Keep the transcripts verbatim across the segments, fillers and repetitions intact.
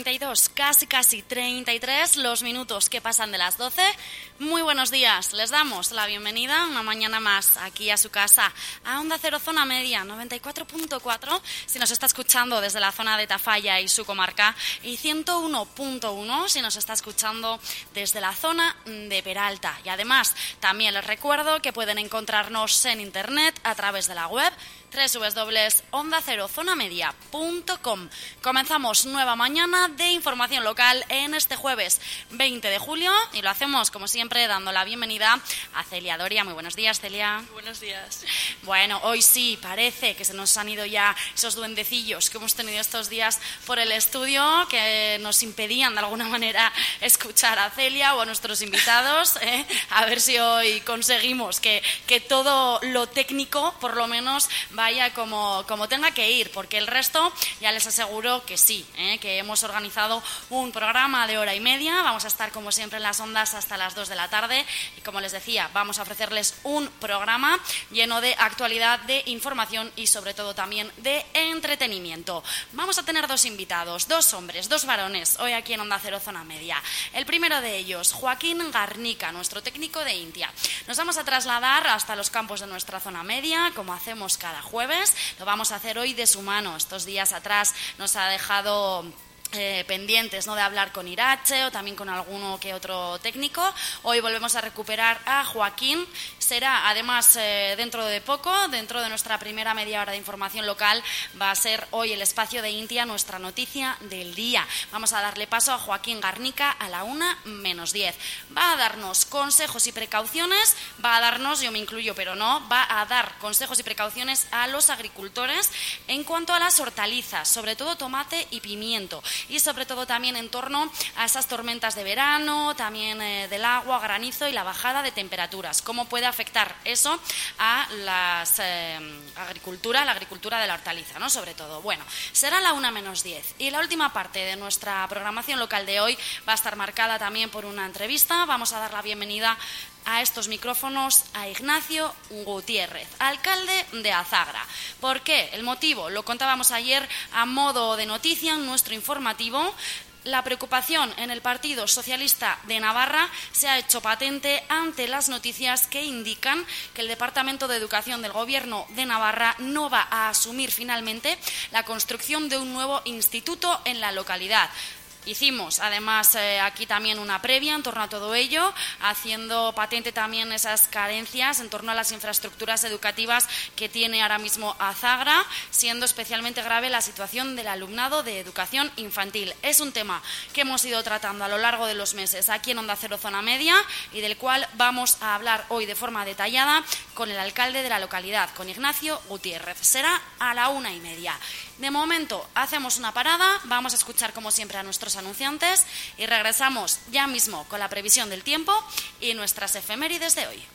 treinta y dos, casi casi treinta y tres, los minutos que pasan de las doce. Muy buenos días, les damos la bienvenida una mañana más aquí a su casa, a Onda Cero Zona Media, noventa y cuatro punto cuatro, si nos está escuchando desde la zona de Tafalla y su comarca, y ciento uno punto uno si nos está escuchando desde la zona de Peralta. Y además, también les recuerdo que pueden encontrarnos en internet a través de la web doble u doble u doble u punto onda cero zona media punto com. Comenzamos nueva mañana de información local en este jueves veinte de julio y lo hacemos, como siempre, dando la bienvenida a Celia Doria. Muy buenos días, Celia. Muy buenos días. Bueno, hoy sí, parece que se nos han ido ya esos duendecillos que hemos tenido estos días por el estudio, que nos impedían de alguna manera escuchar a Celia o a nuestros invitados. ¿eh? A ver si hoy conseguimos que, que todo lo técnico, por lo menos, vaya como, como tenga que ir, porque el resto ya les aseguro que sí, ¿eh? que hemos organizado un programa de hora y media. Vamos a estar como siempre en las ondas hasta las dos de la tarde y, como les decía, vamos a ofrecerles un programa lleno de actualidad, de información y sobre todo también de entretenimiento. Vamos a tener dos invitados, dos hombres, dos varones, hoy aquí en Onda Cero Zona Media. El primero de ellos, Joaquín Garnica, nuestro técnico de Intia. Nos vamos a trasladar hasta los campos de nuestra zona media, como hacemos cada jueves. Lo vamos a hacer hoy de su mano. Estos días atrás nos ha dejado Eh, pendientes, ¿no?, de hablar con Irache o también con alguno que otro técnico. Hoy volvemos a recuperar a Joaquín. Será, además, eh, dentro de poco, dentro de nuestra primera media hora de información local, va a ser hoy el espacio de Intia, nuestra noticia del día. Vamos a darle paso a Joaquín Garnica a la una menos diez. Va a darnos consejos y precauciones, va a darnos, yo me incluyo, pero no, va a dar consejos y precauciones a los agricultores en cuanto a las hortalizas, sobre todo tomate y pimiento. Y sobre todo también en torno a esas tormentas de verano, también eh, del agua, granizo y la bajada de temperaturas. ¿Cómo puede afectar eso a la eh, agricultura, la agricultura de la hortaliza, ¿no? Sobre todo. Bueno, será la una menos diez. Y la última parte de nuestra programación local de hoy va a estar marcada también por una entrevista. Vamos a dar la bienvenida a estos micrófonos a Ignacio Gutiérrez, alcalde de Azagra. ¿Por qué? El motivo lo contábamos ayer a modo de noticia en nuestro informativo. La preocupación en el Partido Socialista de Navarra se ha hecho patente ante las noticias que indican que el Departamento de Educación del Gobierno de Navarra no va a asumir finalmente la construcción de un nuevo instituto en la localidad. Hicimos, además, eh, aquí también una previa en torno a todo ello, haciendo patente también esas carencias en torno a las infraestructuras educativas que tiene ahora mismo Azagra, siendo especialmente grave la situación del alumnado de educación infantil. Es un tema que hemos ido tratando a lo largo de los meses aquí en Onda Cero Zona Media y del cual vamos a hablar hoy de forma detallada con el alcalde de la localidad, con Ignacio Gutiérrez. Será a la una y media. De momento, hacemos una parada, vamos a escuchar como siempre a nuestros anunciantes y regresamos ya mismo con la previsión del tiempo y nuestras efemérides de hoy.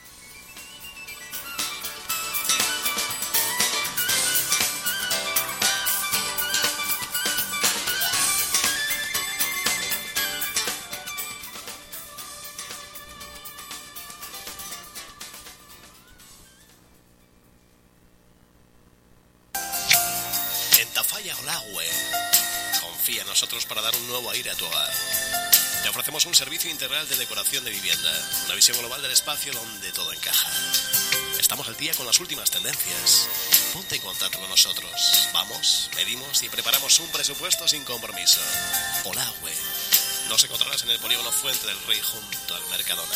Confía en nosotros para dar un nuevo aire a tu hogar. Te ofrecemos un servicio integral de decoración de vivienda, una visión global del espacio donde todo encaja. Estamos al día con las últimas tendencias. Ponte en contacto con nosotros. Vamos, medimos y preparamos un presupuesto sin compromiso. Olagüe. Nos encontrarás en el polígono Fuente del Rey junto al Mercadona.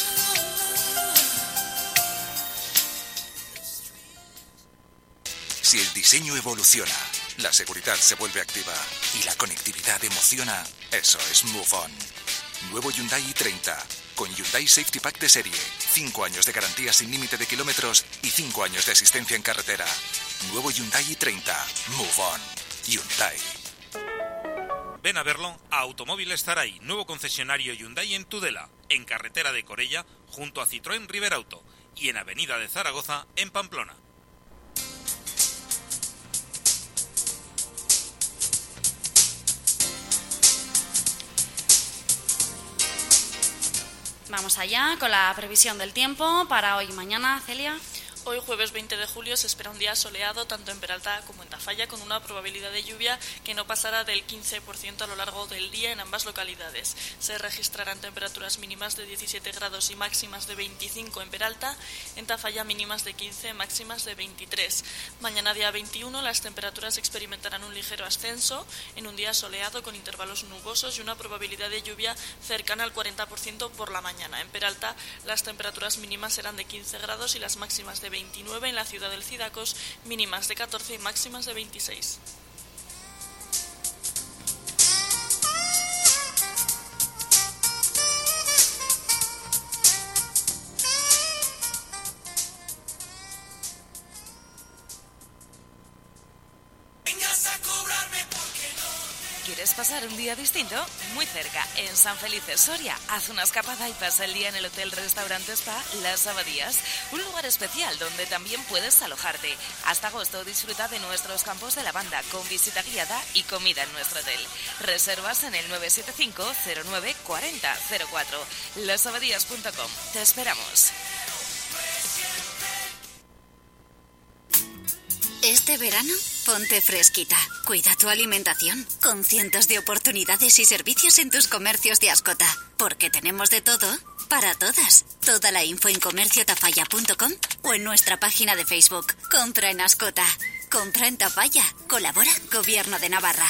Si el diseño evoluciona, la seguridad se vuelve activa y la conectividad emociona, eso es Move On. Nuevo Hyundai i treinta, con Hyundai Safety Pack de serie, cinco años de garantía sin límite de kilómetros y cinco años de asistencia en carretera. Nuevo Hyundai i treinta, Move On. Hyundai. Ven a verlo a Automóviles Zaray, nuevo concesionario Hyundai en Tudela, en carretera de Corella, junto a Citroën River Auto, y en Avenida de Zaragoza, en Pamplona. Vamos allá con la previsión del tiempo para hoy y mañana, Celia. Hoy, jueves veinte de julio, se espera un día soleado tanto en Peralta como en Tafalla, con una probabilidad de lluvia que no pasará del quince por ciento a lo largo del día en ambas localidades. Se registrarán temperaturas mínimas de diecisiete grados y máximas de veinticinco en Peralta, en Tafalla mínimas de quince, máximas de veintitrés. Mañana, día veintiuno, las temperaturas experimentarán un ligero ascenso en un día soleado con intervalos nubosos y una probabilidad de lluvia cercana al cuarenta por ciento por la mañana. En Peralta, las temperaturas mínimas serán de quince grados y las máximas de veintinueve, en la ciudad del Cidacos mínimas de catorce y máximas de veintiséis. ¿Quieres pasar un día distinto? Muy cerca, en San Felices, Soria. Haz una escapada y pasa el día en el Hotel Restaurante Spa Las Abadías, un lugar especial donde también puedes alojarte. Hasta agosto disfruta de nuestros campos de lavanda con visita guiada y comida en nuestro hotel. Reservas en el nueve siete cinco cero nueve cuatro cero cero cuatro. las abadías punto com. Te esperamos. Este verano, ponte fresquita. Cuida tu alimentación con cientos de oportunidades y servicios en tus comercios de Ascota. Porque tenemos de todo para todas. Toda la info en comercio tafalla punto com o en nuestra página de Facebook. Compra en Ascota. Compra en Tafalla. Colabora Gobierno de Navarra.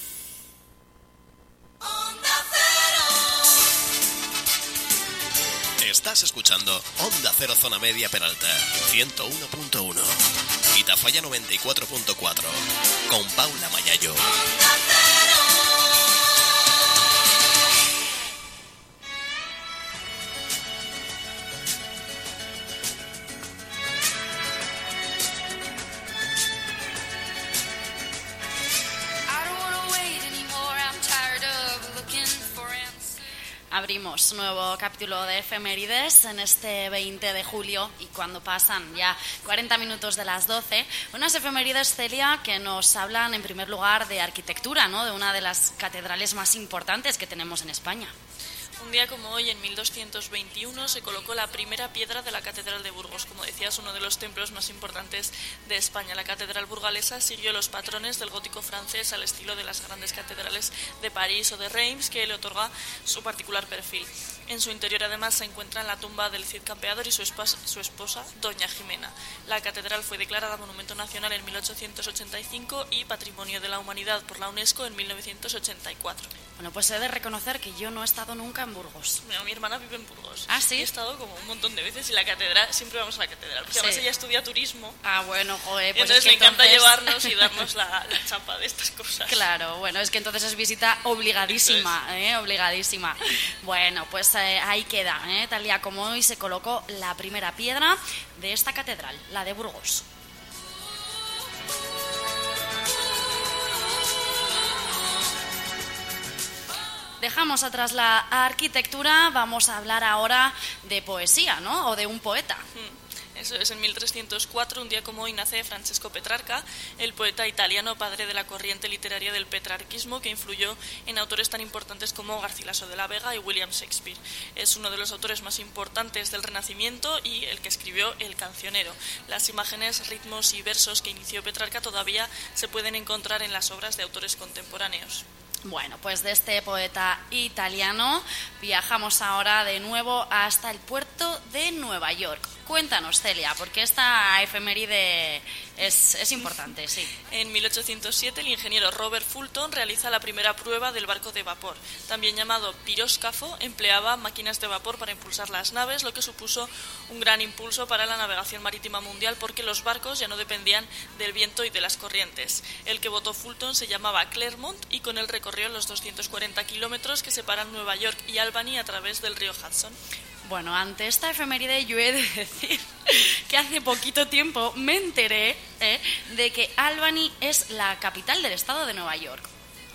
Estás escuchando Onda Cero Zona Media Peralta, ciento uno punto uno. Y Tafalla noventa y cuatro punto cuatro. Con Paula Mayayo. Abrimos nuevo capítulo de efemérides en este veinte de julio y cuando pasan ya cuarenta minutos de las doce, unas efemérides, Celia, que nos hablan en primer lugar de arquitectura, ¿no? De una de las catedrales más importantes que tenemos en España. Un día como hoy, en mil doscientos veintiuno, se colocó la primera piedra de la Catedral de Burgos, como decías, uno de los templos más importantes de España. La Catedral burgalesa siguió los patrones del gótico francés al estilo de las grandes catedrales de París o de Reims, que le otorga su particular perfil. En su interior, además, se encuentra la tumba del Cid Campeador y su esposa, su esposa, Doña Jimena. La catedral fue declarada Monumento Nacional en mil ochocientos ochenta y cinco y Patrimonio de la Humanidad por la UNESCO en mil novecientos ochenta y cuatro. Bueno, pues he de reconocer que yo no he estado nunca en Burgos. Mira, mi hermana vive en Burgos. ¿Ah, sí? He estado como un montón de veces y la catedral, siempre vamos a la catedral. Porque Sí. además ella estudia turismo. Ah, bueno, joder, pues entonces es que le encanta entonces... llevarnos y darnos la, la chapa de estas cosas. Claro, bueno, es que entonces es visita obligadísima, ¿eh? Obligadísima. Bueno, pues eh, ahí queda, ¿eh? Tal día como hoy se colocó la primera piedra de esta catedral, la de Burgos. Dejamos atrás la arquitectura, vamos a hablar ahora de poesía, ¿no? O de un poeta. Eso es, en mil trescientos cuatro, un día como hoy, nace Francesco Petrarca, el poeta italiano, padre de la corriente literaria del petrarquismo, que influyó en autores tan importantes como Garcilaso de la Vega y William Shakespeare. Es uno de los autores más importantes del Renacimiento y el que escribió El Cancionero. Las imágenes, ritmos y versos que inició Petrarca todavía se pueden encontrar en las obras de autores contemporáneos. Bueno, pues de este poeta italiano viajamos ahora de nuevo hasta el puerto de Nueva York. Cuéntanos, Celia, porque esta efeméride es, es importante, sí. En mil ochocientos siete, el ingeniero Robert Fulton realiza la primera prueba del barco de vapor. También llamado piróscafo, empleaba máquinas de vapor para impulsar las naves, lo que supuso un gran impulso para la navegación marítima mundial porque los barcos ya no dependían del viento y de las corrientes. El que votó Fulton se llamaba Clermont y con él recorrió los doscientos cuarenta kilómetros que separan Nueva York y Albany a través del río Hudson. Bueno, ante esta efeméride yo he de decir que hace poquito tiempo me enteré eh, de que Albany es la capital del estado de Nueva York.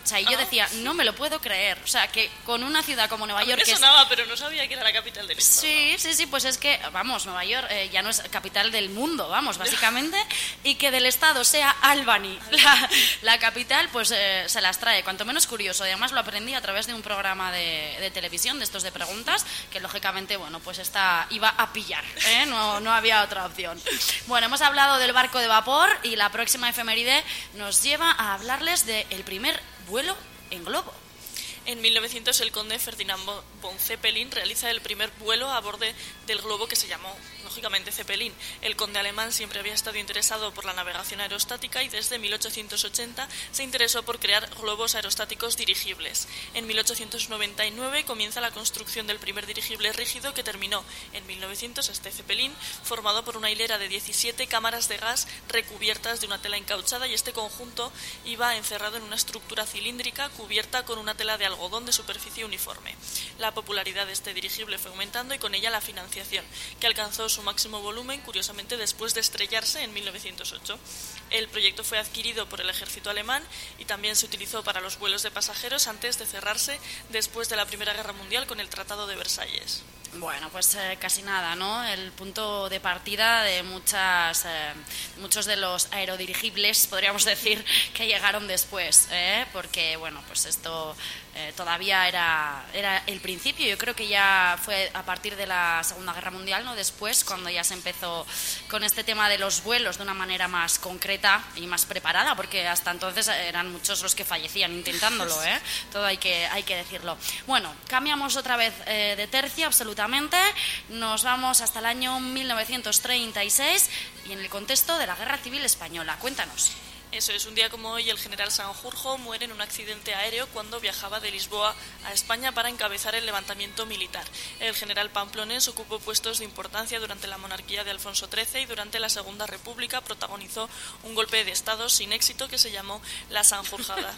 O sea, y yo decía, no me lo puedo creer. O sea, que con una ciudad como Nueva A York... mí me que sonaba, es... pero no sabía que era la capital del estado. Sí, sí, sí, pues es que, vamos, Nueva York eh, ya no es capital del mundo, vamos, básicamente, y que del estado sea Albany la, la capital, pues eh, se las trae, cuanto menos curioso. Y además lo aprendí a través de un programa de, de televisión, de estos de preguntas, que lógicamente, bueno, pues esta iba a pillar, ¿eh? no, no había otra opción. Bueno, hemos hablado del barco de vapor y la próxima efeméride nos lleva a hablarles del primer vuelo en globo. En mil novecientos el conde Ferdinand von Zeppelin realiza el primer vuelo a bordo del globo que se llamó, lógicamente, Zeppelin. El conde alemán siempre había estado interesado por la navegación aerostática y desde mil ochocientos ochenta se interesó por crear globos aerostáticos dirigibles. En mil ochocientos noventa y nueve comienza la construcción del primer dirigible rígido que terminó en mil novecientos, este Zeppelin, formado por una hilera de diecisiete cámaras de gas recubiertas de una tela encauchada, y este conjunto iba encerrado en una estructura cilíndrica cubierta con una tela de algodón de superficie uniforme. La popularidad de este dirigible fue aumentando y con ella la financiación, que alcanzó su máximo volumen, curiosamente, después de estrellarse en mil novecientos ocho. El proyecto fue adquirido por el ejército alemán y también se utilizó para los vuelos de pasajeros antes de cerrarse después de la Primera Guerra Mundial con el Tratado de Versalles. Bueno, pues eh, casi nada, ¿no? El punto de partida de muchas, eh, muchos de los aerodirigibles, podríamos decir, que llegaron después, ¿eh? Porque, bueno, pues esto eh, todavía era, era el principio. Yo creo que ya fue a partir de la Segunda Guerra Mundial, ¿no? Después, cuando ya se empezó con este tema de los vuelos de una manera más concreta y más preparada, porque hasta entonces eran muchos los que fallecían intentándolo, ¿eh? Todo hay que, hay que decirlo. Bueno, cambiamos otra vez eh, de tercio, absolutamente. Nos vamos hasta el año mil novecientos treinta y seis y en el contexto de la Guerra Civil Española. Cuéntanos. Eso es, un día como hoy el general Sanjurjo muere en un accidente aéreo cuando viajaba de Lisboa a España para encabezar el levantamiento militar. El general pamplonés ocupó puestos de importancia durante la monarquía de Alfonso trece y durante la Segunda República protagonizó un golpe de Estado sin éxito que se llamó la Sanjurjada.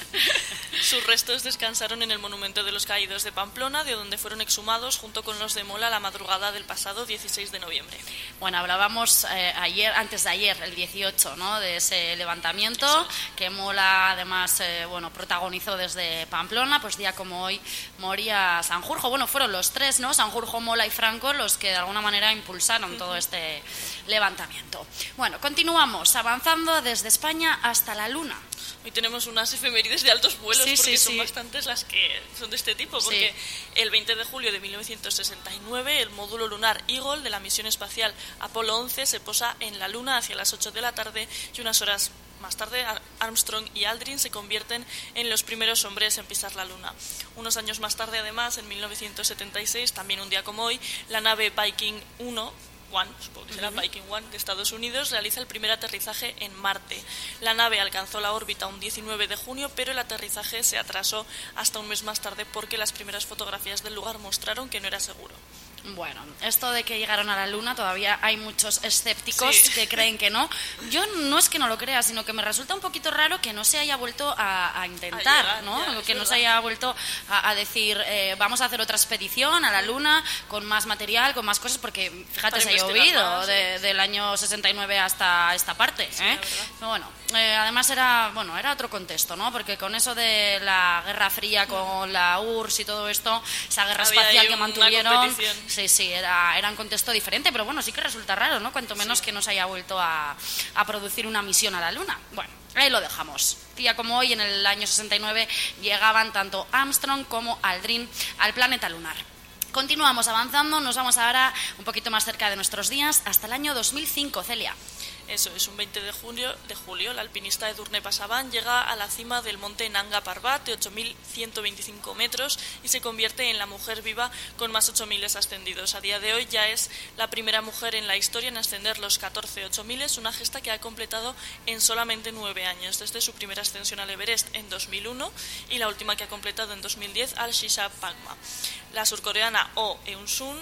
Sus restos descansaron en el Monumento de los Caídos de Pamplona, de donde fueron exhumados junto con los de Mola la madrugada del pasado dieciséis de noviembre. Bueno, hablábamos eh, ayer, antes de ayer, el dieciocho, ¿no?, de ese levantamiento que Mola además eh, bueno, protagonizó desde Pamplona. Pues día como hoy moría Sanjurjo. Bueno, fueron los tres, ¿no?, Sanjurjo, Mola y Franco, los que de alguna manera impulsaron todo este levantamiento. Bueno, continuamos avanzando desde España hasta la Luna. Hoy tenemos unas efemérides de altos vuelos, sí, porque sí, son sí. bastantes las que son de este tipo, porque sí. El veinte de julio de mil novecientos sesenta y nueve el módulo lunar Eagle de la misión espacial Apolo once se posa en la Luna hacia las ocho de la tarde y unas horas más tarde Armstrong y Aldrin se convierten en los primeros hombres en pisar la Luna. Unos años más tarde, además, en mil novecientos setenta y seis, también un día como hoy, la nave Viking uno, One, supongo que será uh-huh. Viking One de Estados Unidos, realiza el primer aterrizaje en Marte. La nave alcanzó la órbita un diecinueve de junio, pero el aterrizaje se atrasó hasta un mes más tarde porque las primeras fotografías del lugar mostraron que no era seguro. Bueno, esto de que llegaron a la Luna, todavía hay muchos escépticos sí. que creen que no. Yo no es que no lo crea, sino que me resulta un poquito raro que no se haya vuelto a, a intentar, a llegar, ¿no? Ya, que no verdad. se haya vuelto a, a decir, eh, vamos a hacer otra expedición a la Luna con más material, con más cosas, porque fíjate, Para se ha llovido más, de, sí. del año sesenta y nueve hasta esta parte. Sí, ¿eh? Pero bueno, eh, además era, bueno, era otro contexto, ¿no? Porque con eso de la Guerra Fría, con la U R S S y todo esto, esa guerra Había espacial que mantuvieron, sí, sí, era era un contexto diferente, pero bueno, sí que resulta raro, ¿no? Cuanto menos sí. que no se haya vuelto a, a producir una misión a la Luna. Bueno, ahí lo dejamos. Día como hoy, en el año sesenta y nueve, llegaban tanto Armstrong como Aldrin al planeta lunar. Continuamos avanzando, nos vamos ahora un poquito más cerca de nuestros días, hasta el año dos mil cinco, Celia. Eso es, un veinte de julio, de julio el alpinista Edurne Pasaban llega a la cima del monte Nanga Parbat de ocho mil ciento veinticinco metros y se convierte en la mujer viva con más ocho mil ascendidos. A día de hoy ya es la primera mujer en la historia en ascender los catorce ocho mil, una gesta que ha completado en solamente nueve años, desde su primera ascensión al Everest en dos mil uno y la última que ha completado en dos mil diez al Shisha Pangma. La surcoreana Oh Eun-sun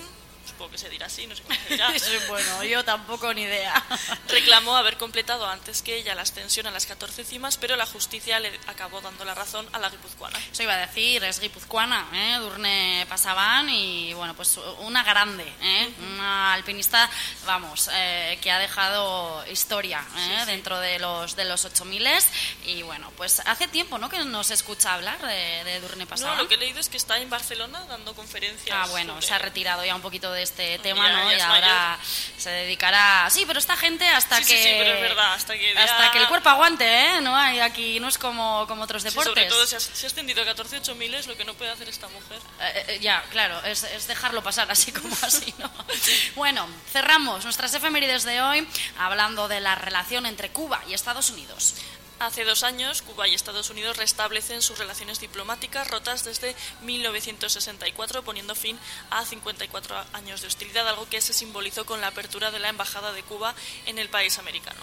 supongo que se dirá así, no sé cómo se dirá. Bueno, yo tampoco ni idea. Reclamó haber completado antes que ella la ascensión a las catorce cimas, pero la justicia le acabó dando la razón a la guipuzcoana. Eso iba a decir, es guipuzcoana, ¿eh? Durne pasaban y, bueno, pues una grande, ¿eh? Uh-huh. Una alpinista, vamos, eh, que ha dejado historia, ¿eh? Sí, sí. Dentro de los de los ocho miles. Y, bueno, pues hace tiempo, ¿no?, que no se escucha hablar de, de Durne pasaban. No, lo que he leído es que está en Barcelona dando conferencias. Ah, bueno, sobre... se ha retirado ya un poquito de este tema, ya, ¿no? Ya y ahora mayor. Se dedicará... Sí, pero esta gente hasta sí, que... Sí, sí, pero es verdad, hasta que... Ya... Hasta que el cuerpo aguante, ¿eh? No hay aquí, no es como, como otros deportes. Sí, sobre todo si ha, si ha ascendido a catorce ocho miles, lo que no puede hacer esta mujer. Eh, eh, ya, claro, es, es dejarlo pasar así como así, ¿no? Bueno, cerramos nuestras efemérides de hoy hablando de la relación entre Cuba y Estados Unidos. Hace dos años, Cuba y Estados Unidos restablecen sus relaciones diplomáticas rotas desde mil novecientos sesenta y cuatro, poniendo fin a cincuenta y cuatro años de hostilidad, algo que se simbolizó con la apertura de la Embajada de Cuba en el país americano.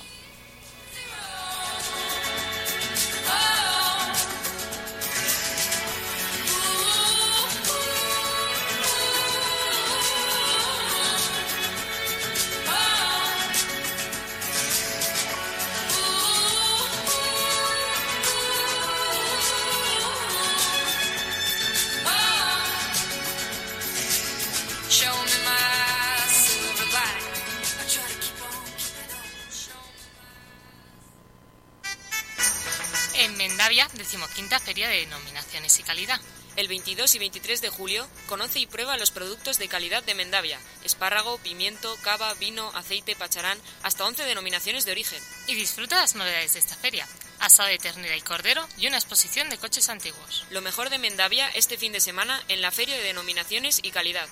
En Mendavia, decimoquinta Feria de Denominaciones y Calidad. El veintidós y veintitrés de julio, conoce y prueba los productos de calidad de Mendavia. Espárrago, pimiento, cava, vino, aceite, pacharán, hasta once denominaciones de origen. Y disfruta las novedades de esta feria. Asado de ternera y cordero y una exposición de coches antiguos. Lo mejor de Mendavia este fin de semana en la Feria de Denominaciones y Calidad.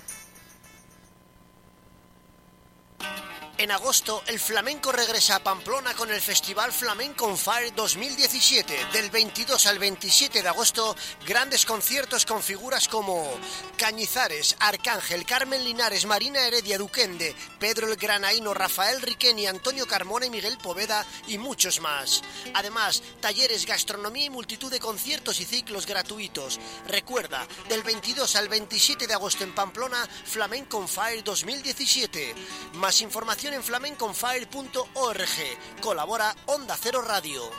En agosto, el flamenco regresa a Pamplona con el Festival Flamenco on Fire dos mil diecisiete. Del veintidós al veintisiete de agosto, grandes conciertos con figuras como Cañizares, Arcángel, Carmen Linares, Marina Heredia, Duquende, Pedro el Granaíno, Rafael Riqueni, Antonio Carmona y Miguel Poveda y muchos más. Además, talleres, gastronomía y multitud de conciertos y ciclos gratuitos. Recuerda, del veintidós al veintisiete de agosto en Pamplona, Flamenco on Fire dos mil diecisiete. Más información en flamenco on fire punto org. Colabora Onda Cero Radio.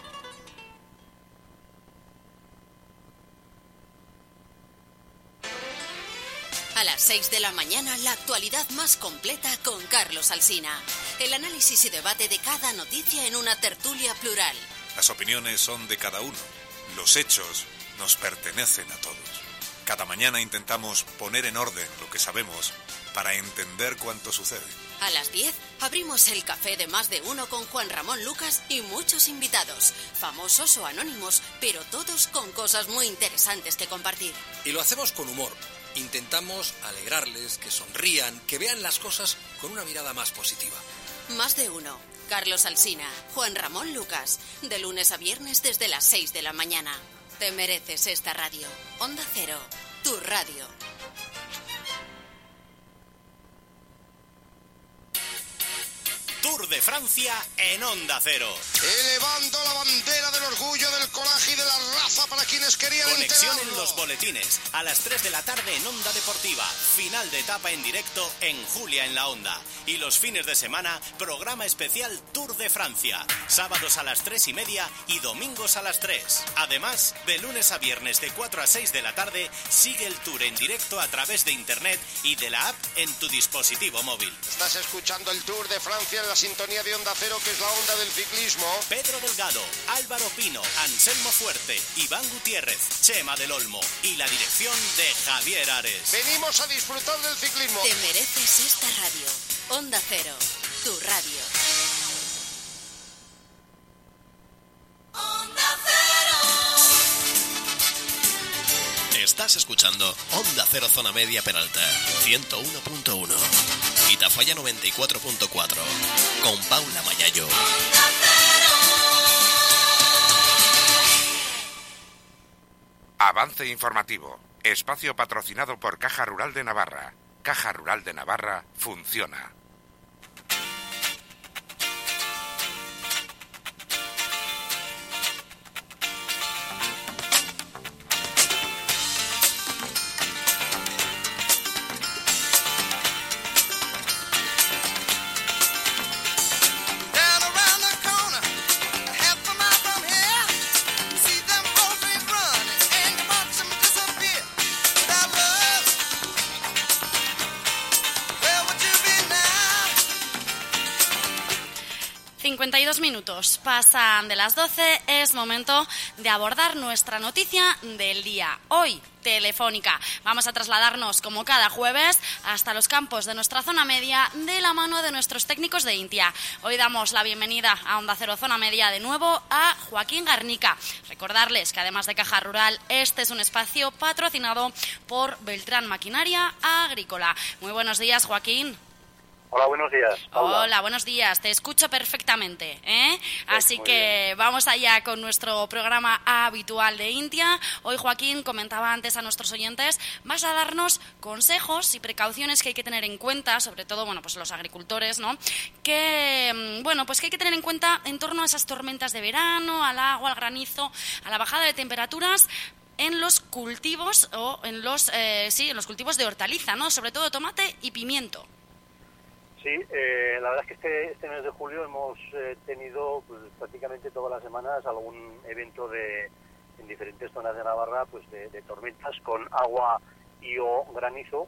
A las seis de la mañana, la actualidad más completa con Carlos Alsina. El análisis y debate de cada noticia en una tertulia plural. Las opiniones son de cada uno. Los hechos nos pertenecen a todos. Cada mañana intentamos poner en orden lo que sabemos para entender cuánto sucede. A las diez abrimos el café de Más de Uno con Juan Ramón Lucas y muchos invitados, famosos o anónimos, pero todos con cosas muy interesantes que compartir. Y lo hacemos con humor. Intentamos alegrarles, que sonrían, que vean las cosas con una mirada más positiva. Más de Uno. Carlos Alsina, Juan Ramón Lucas, de lunes a viernes desde las seis de la mañana. Te mereces esta radio. Onda Cero, tu radio. Tour de Francia en Onda Cero. Elevando la bandera del orgullo, del coraje y de la raza para quienes querían Conexión enterarlo. en los boletines. A las tres de la tarde en Onda Deportiva. Final de etapa en directo en Julia en la Onda. Y los fines de semana, programa especial Tour de Francia. Sábados a las tres y media y domingos a las tres. Además, de lunes a viernes de cuatro a seis de la tarde, sigue el Tour en directo a través de internet y de la app en tu dispositivo móvil. Estás escuchando el Tour de Francia en la sintonía de Onda Cero, que es la onda del ciclismo. Pedro Delgado, Álvaro Pino, Anselmo Fuerte, Iván Gutiérrez, Chema del Olmo y la dirección de Javier Ares. Venimos a disfrutar del ciclismo. Te mereces esta radio. Onda Cero, tu radio. Onda Cero. Estás escuchando Onda Cero Zona Media Peralta, ciento uno punto uno. Y Tafalla noventa y cuatro punto cuatro. Con Paula Mayayo. Avance informativo. Espacio patrocinado por Caja Rural de Navarra. Caja Rural de Navarra funciona. cincuenta y dos minutos pasan de las doce, es momento de abordar nuestra noticia del día. Hoy, Telefónica. Vamos a trasladarnos, como cada jueves, hasta los campos de nuestra zona media de la mano de nuestros técnicos de Intia. Hoy damos la bienvenida a Onda Cero Zona Media de nuevo a Joaquín Garnica. Recordarles que además de Caja Rural, este es un espacio patrocinado por Beltrán Maquinaria Agrícola. Muy buenos días, Joaquín. Hola, buenos días. Paula. Hola, buenos días. Te escucho perfectamente, ¿eh? Así que bien. Vamos allá con nuestro programa habitual de Intia. Hoy, Joaquín, comentaba antes a nuestros oyentes, vas a darnos consejos y precauciones que hay que tener en cuenta, sobre todo, bueno, pues los agricultores, ¿no? Que, bueno, pues que hay que tener en cuenta en torno a esas tormentas de verano, al agua, al granizo, a la bajada de temperaturas en los cultivos o en los, eh, sí, en los cultivos de hortaliza, ¿no? Sobre todo tomate y pimiento. Sí, eh, la verdad es que este, este mes de julio hemos eh, tenido pues, prácticamente todas las semanas algún evento de en diferentes zonas de Navarra pues de, de tormentas con agua y o granizo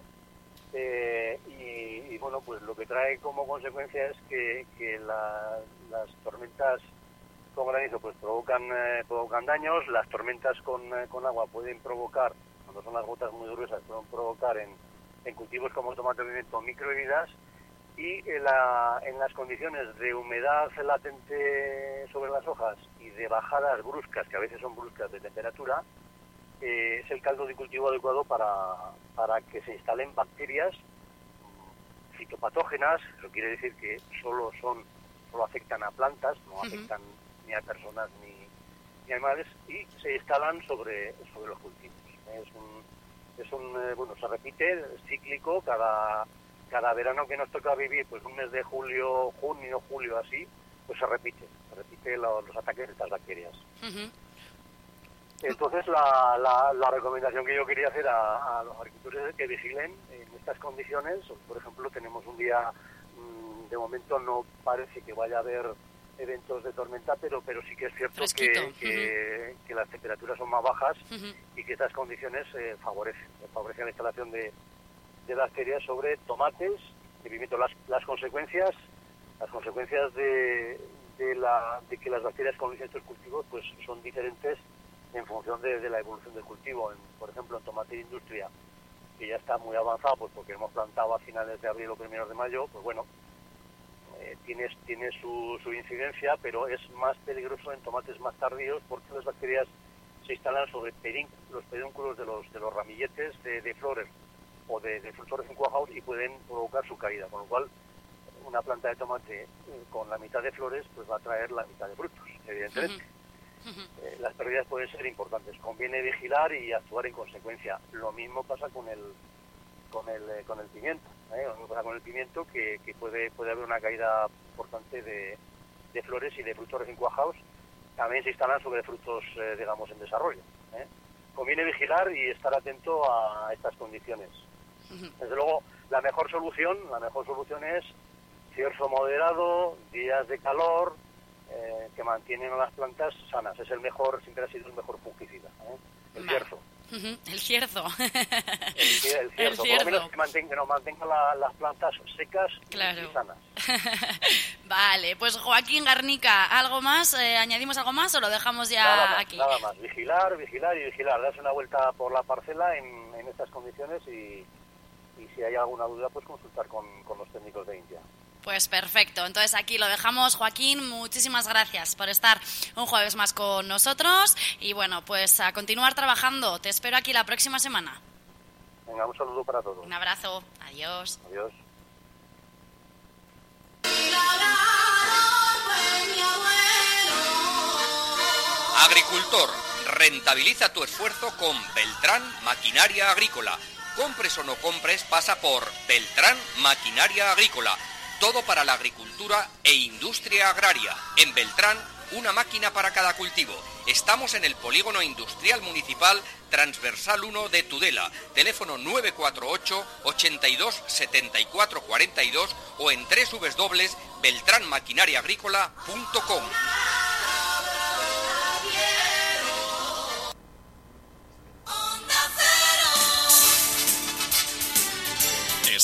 eh, y, y bueno pues lo que trae como consecuencia es que, que la, las tormentas con granizo pues provocan eh, provocan daños, las tormentas con, eh, con agua pueden provocar, cuando son las gotas muy gruesas, pueden provocar en, en cultivos como tomate y pimiento microheridas. Y en, la, en las condiciones de humedad latente sobre las hojas y de bajadas bruscas, que a veces son bruscas de temperatura, eh, es el caldo de cultivo adecuado para, para que se instalen bacterias fitopatógenas. Eso quiere decir que solo son solo afectan a plantas, no uh-huh. afectan ni a personas ni, ni a animales, y se instalan sobre, sobre los cultivos. Es un, es un eh, bueno, se repite, es cíclico, cada... cada verano que nos toca vivir, pues un mes de julio, junio, julio, así, pues se repite, se repite lo, los ataques de estas bacterias. Uh-huh. Entonces, la, la, la recomendación que yo quería hacer a, a los agricultores es que vigilen en estas condiciones. Por ejemplo, tenemos un día, mmm, de momento no parece que vaya a haber eventos de tormenta, pero pero sí que es cierto que, que, uh-huh. que las temperaturas son más bajas uh-huh. y que estas condiciones eh, favorecen, favorecen la instalación de de bacterias sobre tomates y pimiento. Las, las consecuencias las consecuencias de, de la de que las bacterias colonicen estos cultivos pues son diferentes en función de, de la evolución del cultivo. En, por ejemplo, en tomate de industria, que ya está muy avanzado pues porque hemos plantado a finales de abril o primeros de mayo, pues bueno, eh, tiene, tiene su, su incidencia, pero es más peligroso en tomates más tardíos porque las bacterias se instalan sobre pedín, los pedúnculos de los de los ramilletes de, de flores o de, de frutos recién cuajados y pueden provocar su caída, con lo cual una planta de tomate eh, con la mitad de flores pues va a traer la mitad de frutos, evidentemente. Uh-huh. Uh-huh. Eh, las pérdidas pueden ser importantes, conviene vigilar y actuar en consecuencia. Lo mismo pasa con el con el eh, con el pimiento, ¿eh? Lo mismo pasa con el pimiento que, que puede puede haber una caída importante de, de flores y de frutos recién cuajados. También se instalan sobre frutos, eh, digamos, en desarrollo, ¿eh? Conviene vigilar y estar atento a estas condiciones. Desde luego, la mejor solución, la mejor solución es cierzo moderado, días de calor, eh, que mantienen a las plantas sanas. Es el mejor, siempre ha sido el mejor fungicida, ¿eh? El cierzo. Uh-huh. El cierzo. El, el cierzo, el por lo menos que mantenga, que nos mantenga la, las plantas secas claro. y sanas. Vale, pues Joaquín Garnica, ¿algo más? Eh, ¿Añadimos algo más o lo dejamos ya nada más, aquí? Nada más, vigilar, vigilar y vigilar. Darse una vuelta por la parcela en, en estas condiciones y, y si hay alguna duda, pues consultar con, con los técnicos de Intia. Pues perfecto, entonces aquí lo dejamos. Joaquín, muchísimas gracias por estar un jueves más con nosotros y bueno, pues a continuar trabajando. Te espero aquí la próxima semana. Venga, un saludo para todos. Un abrazo, adiós. Adiós. Agricultor, rentabiliza tu esfuerzo con Beltrán Maquinaria Agrícola. Compres o no compres, pasa por Beltrán Maquinaria Agrícola. Todo para la agricultura e industria agraria. En Beltrán, una máquina para cada cultivo. Estamos en el Polígono Industrial Municipal Transversal uno de Tudela. Teléfono nueve cuatro ocho, ochenta y dos, setenta y cuatro cuarenta y dos o en doble u doble u doble u punto beltrán maquinaria agrícola punto com.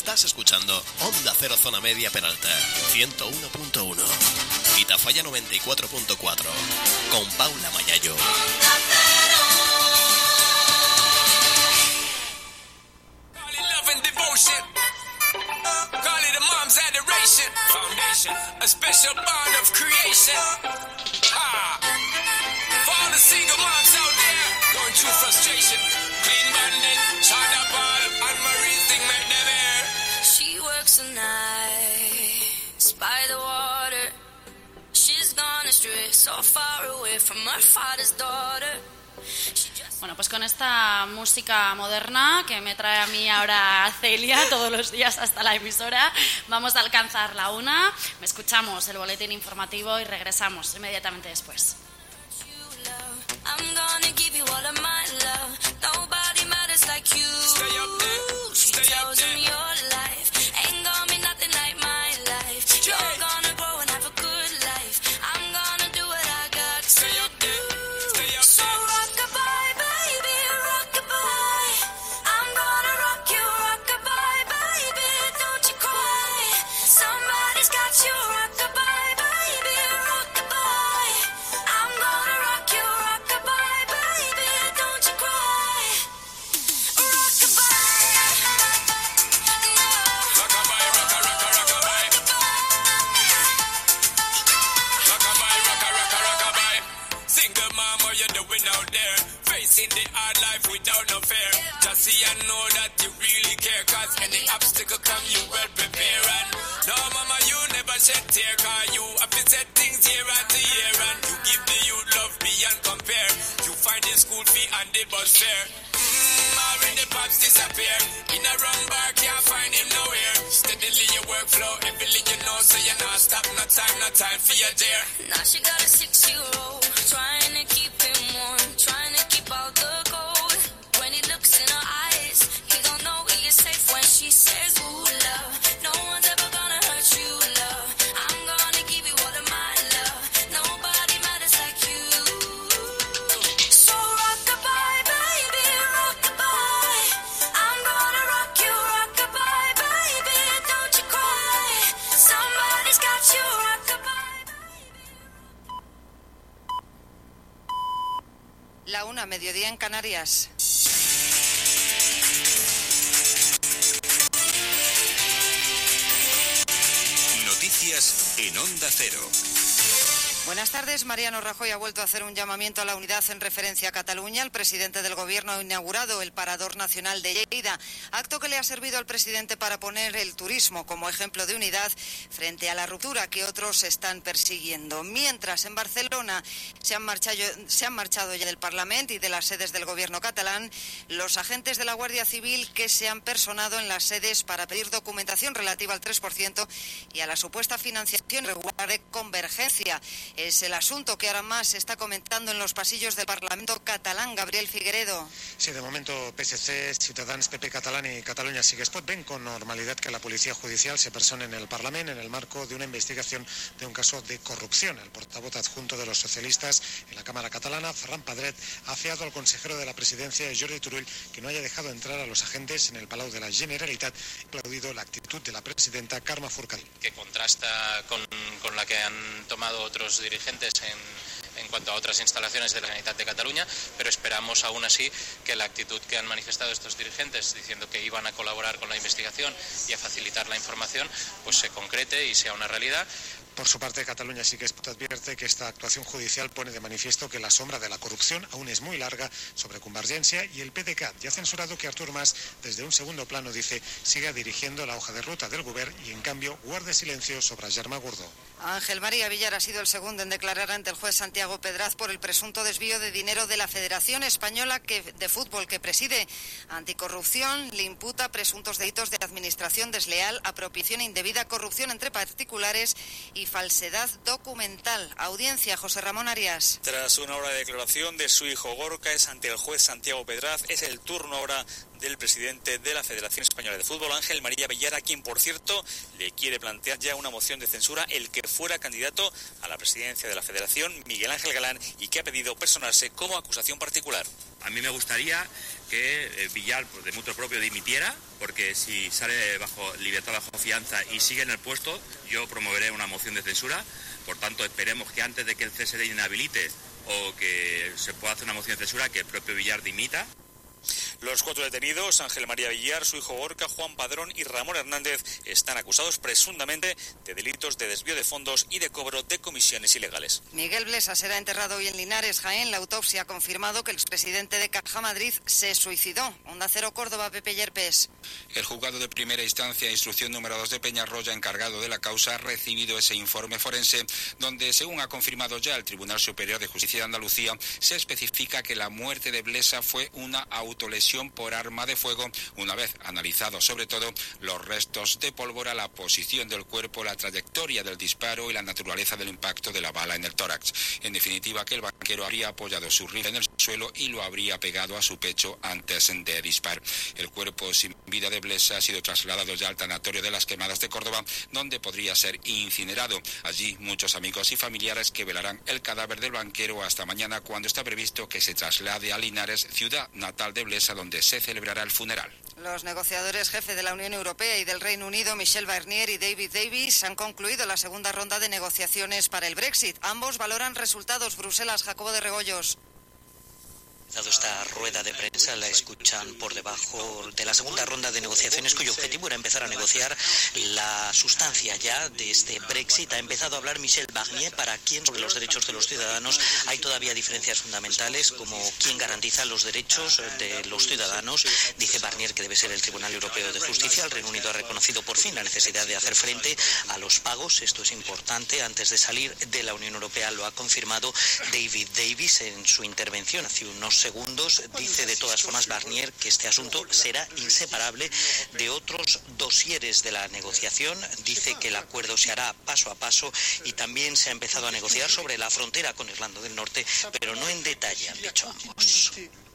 Estás escuchando Onda Cero Zona Media Peralta, ciento uno punto uno. Y Tafalla noventa y cuatro punto cuatro. Con Paula Mayayo. Foundation, a special bond of creation. Ah, for all the single moms out there going through frustration. Clean Bandit, China Ball, and Marie thing make them air. She works the nights by the water. She's gone astray, so far away from her father's daughter. Bueno, pues con esta música moderna que me trae a mí ahora Celia todos los días hasta la emisora, vamos a alcanzar la una, escuchamos el boletín informativo y regresamos inmediatamente después. See, I know that you really care, cause any obstacle come, you well prepare. And no, mama, you never shed tear, cause you have to set things year after year. And you give the youth love beyond compare. You find the school fee and the bus fare. Mmm, when the pops disappear. In a wrong bar, can't find him nowhere. Steadily your workflow, everything you know, so you're not stop, no time, no time for your dear. Now she got a six-year-old, trying to keep him warm, trying to keep out the cold. When he looks in her eyes, he don't know he is safe when she says, ooh, love, no one's ever gonna hurt you, love. I'm gonna give you all of my love. Nobody matters like you. So rock-a-bye, baby, rock-a-bye. I'm gonna rock you, rock-a-bye, baby, don't you cry. Somebody's got you, rock-a-bye, baby. La una, mediodía en Canarias. Noticias en Onda Cero. Buenas tardes. Mariano Rajoy ha vuelto a hacer un llamamiento a la unidad en referencia a Cataluña. El presidente del Gobierno ha inaugurado el Parador Nacional de Lleida, acto que le ha servido al presidente para poner el turismo como ejemplo de unidad frente a la ruptura que otros están persiguiendo. Mientras, en Barcelona se han marchado, se han marchado ya del Parlamento y de las sedes del Gobierno catalán los agentes de la Guardia Civil que se han personado en las sedes para pedir documentación relativa al tres por ciento y a la supuesta financiación irregular de Convergencia. Es el asunto que ahora más se está comentando en los pasillos del Parlamento catalán. Gabriel Figueredo. Sí, de momento P S C, Ciutadans, P P catalán y Cataluña Sí que es Pot ven con normalidad que la Policía Judicial se persone en el Parlamento en el marco de una investigación de un caso de corrupción. El portavoz adjunto de los socialistas en la Cámara catalana, Ferran Pedret, ha afeado al consejero de la Presidencia, Jordi Turull, que no haya dejado entrar a los agentes en el Palau de la Generalitat y aplaudido la actitud de la presidenta Carme Forcadell. Que contrasta con, con la que han tomado otros dirigentes en, en cuanto a otras instalaciones de la Generalitat de Cataluña, pero esperamos aún así que la actitud que han manifestado estos dirigentes diciendo que iban a colaborar con la investigación y a facilitar la información pues se concrete y sea una realidad. Por su parte, Cataluña Sí que es Pot advierte que esta actuación judicial pone de manifiesto que la sombra de la corrupción aún es muy larga sobre Convergencia y el P D C A T. Y ha censurado que Artur Mas, desde un segundo plano, dice, siga dirigiendo la hoja de ruta del Govern y, en cambio, guarde silencio sobre Germà Gordó. Ángel María Villar ha sido el segundo en declarar ante el juez Santiago Pedraz por el presunto desvío de dinero de la Federación Española que, de Fútbol que preside. Anticorrupción le imputa presuntos delitos de administración desleal, apropiación indebida, corrupción entre particulares y falsedad documental. Audiencia, José Ramón Arias. Tras una hora de declaración de su hijo Gorka es ante el juez Santiago Pedraz, es el turno ahora del presidente de la Federación Española de Fútbol, Ángel María Villar, a quien, por cierto, le quiere plantear ya una moción de censura el que fuera candidato a la presidencia de la Federación, Miguel Ángel Galán, y que ha pedido personarse como acusación particular. A mí me gustaría que eh, Villar, pues, de mutuo propio, dimitiera, porque si sale bajo libertad bajo fianza y sigue en el puesto, yo promoveré una moción de censura. Por tanto, esperemos que antes de que el C S D inhabilite o que se pueda hacer una moción de censura, que el propio Villar dimita. Los cuatro detenidos, Ángel María Villar, su hijo Gorka, Juan Padrón y Ramón Hernández, están acusados presuntamente de delitos de desvío de fondos y de cobro de comisiones ilegales. Miguel Blesa será enterrado hoy en Linares, Jaén. La autopsia ha confirmado que el expresidente de Caja Madrid se suicidó. Onda Cero Córdoba, Pepe Yerpes. El juzgado de primera instancia, instrucción número dos de Peñarroya, encargado de la causa, ha recibido ese informe forense, donde, según ha confirmado ya el Tribunal Superior de Justicia de Andalucía, se especifica que la muerte de Blesa fue una autolesión por arma de fuego, una vez analizado sobre todo los restos de pólvora, la posición del cuerpo, la trayectoria del disparo y la naturaleza del impacto de la bala en el tórax. En definitiva, que el banquero habría apoyado su rifle en el suelo y lo habría pegado a su pecho antes de disparar. El cuerpo sin vida de Blesa ha sido trasladado ya al tanatorio de las Quemadas de Córdoba, donde podría ser incinerado. Allí muchos amigos y familiares que velarán el cadáver del banquero hasta mañana, cuando está previsto que se traslade a Linares, ciudad natal de Blesa, donde se celebrará el funeral. Los negociadores jefe de la Unión Europea y del Reino Unido, Michel Barnier y David Davis, han concluido la segunda ronda de negociaciones para el Brexit. Ambos valoran resultados. Bruselas, Jacobo de Regoyos. Dado esta rueda de prensa, la escuchan por debajo de la segunda ronda de negociaciones, cuyo objetivo era empezar a negociar la sustancia ya de este Brexit. Ha empezado a hablar Michel Barnier, para quien sobre los derechos de los ciudadanos hay todavía diferencias fundamentales, como quién garantiza los derechos de los ciudadanos. Dice Barnier que debe ser el Tribunal Europeo de Justicia. El Reino Unido ha reconocido por fin la necesidad de hacer frente a los pagos. Esto es importante. Antes de salir de la Unión Europea lo ha confirmado David Davis en su intervención hace unos segundos. Dice de todas formas Barnier que este asunto será inseparable de otros dosieres de la negociación. Dice que el acuerdo se hará paso a paso y también se ha empezado a negociar sobre la frontera con Irlanda del Norte, pero no en detalle, han dicho ambos.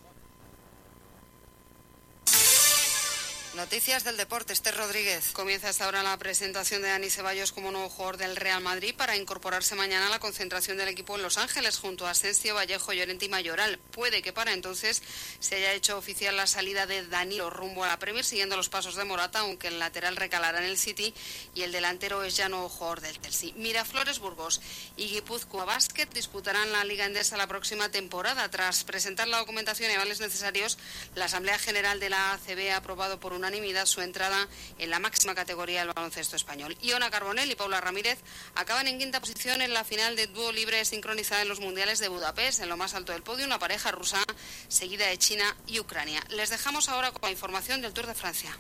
Noticias del deporte, Esther Rodríguez. Comienza hasta ahora la presentación de Dani Ceballos como nuevo jugador del Real Madrid para incorporarse mañana a la concentración del equipo en Los Ángeles junto a Asensio, Vallejo, Llorente y Mayoral. Puede que para entonces se haya hecho oficial la salida de Danilo rumbo a la Premier, siguiendo los pasos de Morata, aunque el lateral recalará en el City y el delantero es ya nuevo jugador del Chelsea. Miraflores, Burgos y Guipúzcoa Basket disputarán la Liga Endesa la próxima temporada. Tras presentar la documentación y avales necesarios, la Asamblea General de la A C B ha aprobado por una unanimidad su entrada en la máxima categoría del baloncesto español. Iona Carbonell y Paula Ramírez acaban en quinta posición en la final de dúo libre sincronizada en los mundiales de Budapest. En lo más alto del podio, una pareja rusa seguida de China y Ucrania. Les dejamos ahora con la información del Tour de Francia.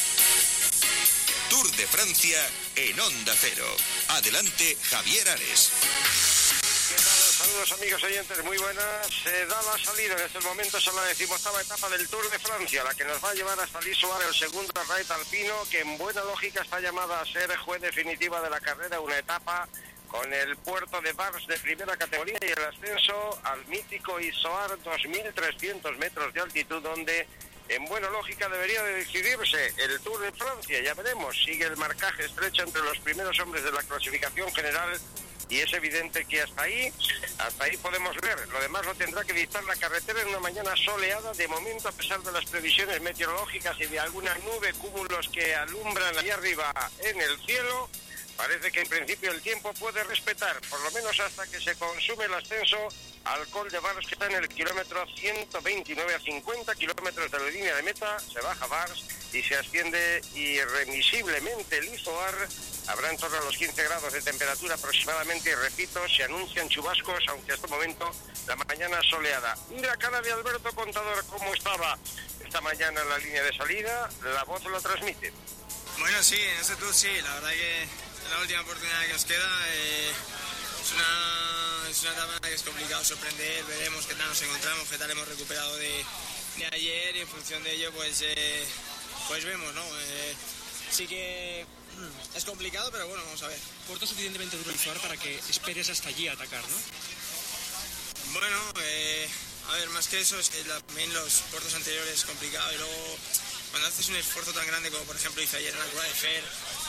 Tour de Francia en Onda Cero. Adelante, Javier Ares. ¿Qué tal? Saludos amigos oyentes, muy buenas. Se da la salida en estos momentos a la decimoctava etapa del Tour de Francia, la que nos va a llevar hasta Lissoir, el segundo raid alpino, que en buena lógica está llamada a ser juez definitiva de la carrera, una etapa con el puerto de Vars de primera categoría y el ascenso al mítico Issoire, dos mil trescientos metros de altitud, donde en buena lógica debería de decidirse el Tour de Francia. Ya veremos, sigue el marcaje estrecho entre los primeros hombres de la clasificación general y es evidente que hasta ahí, hasta ahí podemos ver. Lo demás lo tendrá que dictar la carretera en una mañana soleada. De momento, a pesar de las previsiones meteorológicas y de alguna nube, cúmulos que alumbran allá arriba en el cielo, parece que en principio el tiempo puede respetar, por lo menos hasta que se consume el ascenso al Col de Vars, que está en el kilómetro ciento veintinueve, a cincuenta kilómetros de la línea de meta. Se baja Vars y se asciende irremisiblemente Lissoir. Habrá en torno a los quince grados de temperatura aproximadamente y, repito, se anuncian chubascos, aunque hasta el momento la mañana soleada. Mira cara de Alberto Contador cómo estaba esta mañana en la línea de salida, la voz lo transmite. Bueno, sí, en este tour sí, la verdad que es la última oportunidad que nos queda. Eh, es una, es una etapa que es complicado sorprender, veremos qué tal nos encontramos, qué tal hemos recuperado de, de ayer y en función de ello pues, eh, pues vemos, ¿no? Eh, sí que es complicado, pero bueno, vamos a ver. Puerto suficientemente duro para que esperes hasta allí a atacar, ¿no? Bueno, eh, a ver, más que eso, es que la, también los puertos anteriores es complicado y luego cuando haces un esfuerzo tan grande como por ejemplo hice ayer en la Cueva de Fer,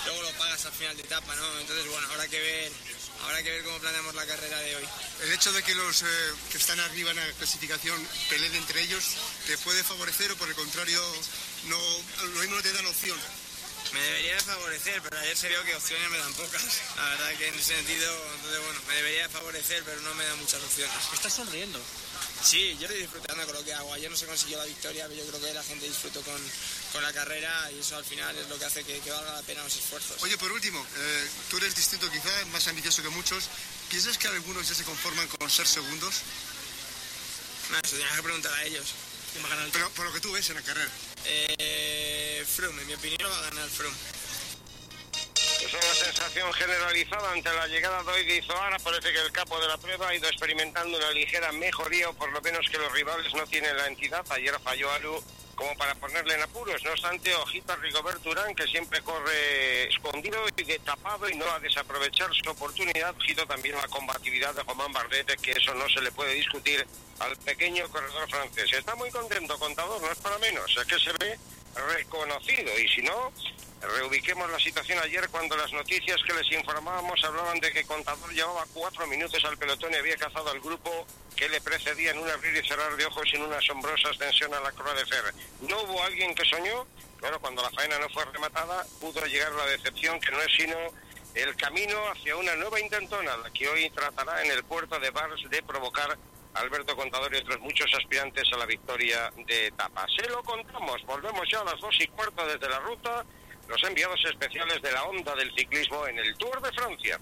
luego lo pagas al final de etapa, ¿no? Entonces, bueno, habrá que ver, habrá que ver cómo planeamos la carrera de hoy. El hecho de que los eh, que están arriba en la clasificación peleen entre ellos, ¿te puede favorecer o por el contrario, no, lo mismo no te dan opción? Me debería de favorecer, pero ayer se vio que opciones me dan pocas. La verdad que en ese sentido, entonces bueno, me debería de favorecer, pero no me da muchas opciones. ¿Estás sonriendo? Sí, yo estoy disfrutando con lo que hago. Ayer no se consiguió la victoria, pero yo creo que la gente disfrutó con, con la carrera y eso al final es lo que hace que, que valga la pena los esfuerzos. Oye, por último, eh, tú eres distinto quizá, más ambicioso que muchos. ¿Piensas que algunos ya se conforman con ser segundos? No, eso tienes que preguntar a ellos. ¿Quién va a ganar el... Pero por lo que tú ves en la carrera. Eh, Froome, en mi opinión va a ganar Froome. Es una sensación generalizada ante la llegada de hoy de Izoara. Parece que el capo de la prueba ha ido experimentando una ligera mejoría, o por lo menos que los rivales no tienen la entidad. Ayer falló Aru como para ponerle en apuros. No obstante, ojito a Rigobert Urán, que siempre corre escondido y de tapado y no va a desaprovechar su oportunidad. Ojito también a la combatividad de Romain Bardet, que eso no se le puede discutir al pequeño corredor francés. Está muy contento Contador, no es para menos, es que se ve reconocido, y si no, reubiquemos la situación ayer cuando las noticias que les informábamos hablaban de que Contador llevaba cuatro minutos al pelotón y había cazado al grupo que le precedía en un abrir y cerrar de ojos y en una asombrosa ascensión a la Croix de Fer. No hubo alguien que soñó, pero cuando la faena no fue rematada pudo llegar la decepción, que no es sino el camino hacia una nueva intentona, la que hoy tratará en el puerto de Bars de provocar a Alberto Contador y otros muchos aspirantes a la victoria de etapa. Se lo contamos, volvemos ya a las dos y cuarto desde la ruta, los enviados especiales de la onda del ciclismo en el Tour de Francia.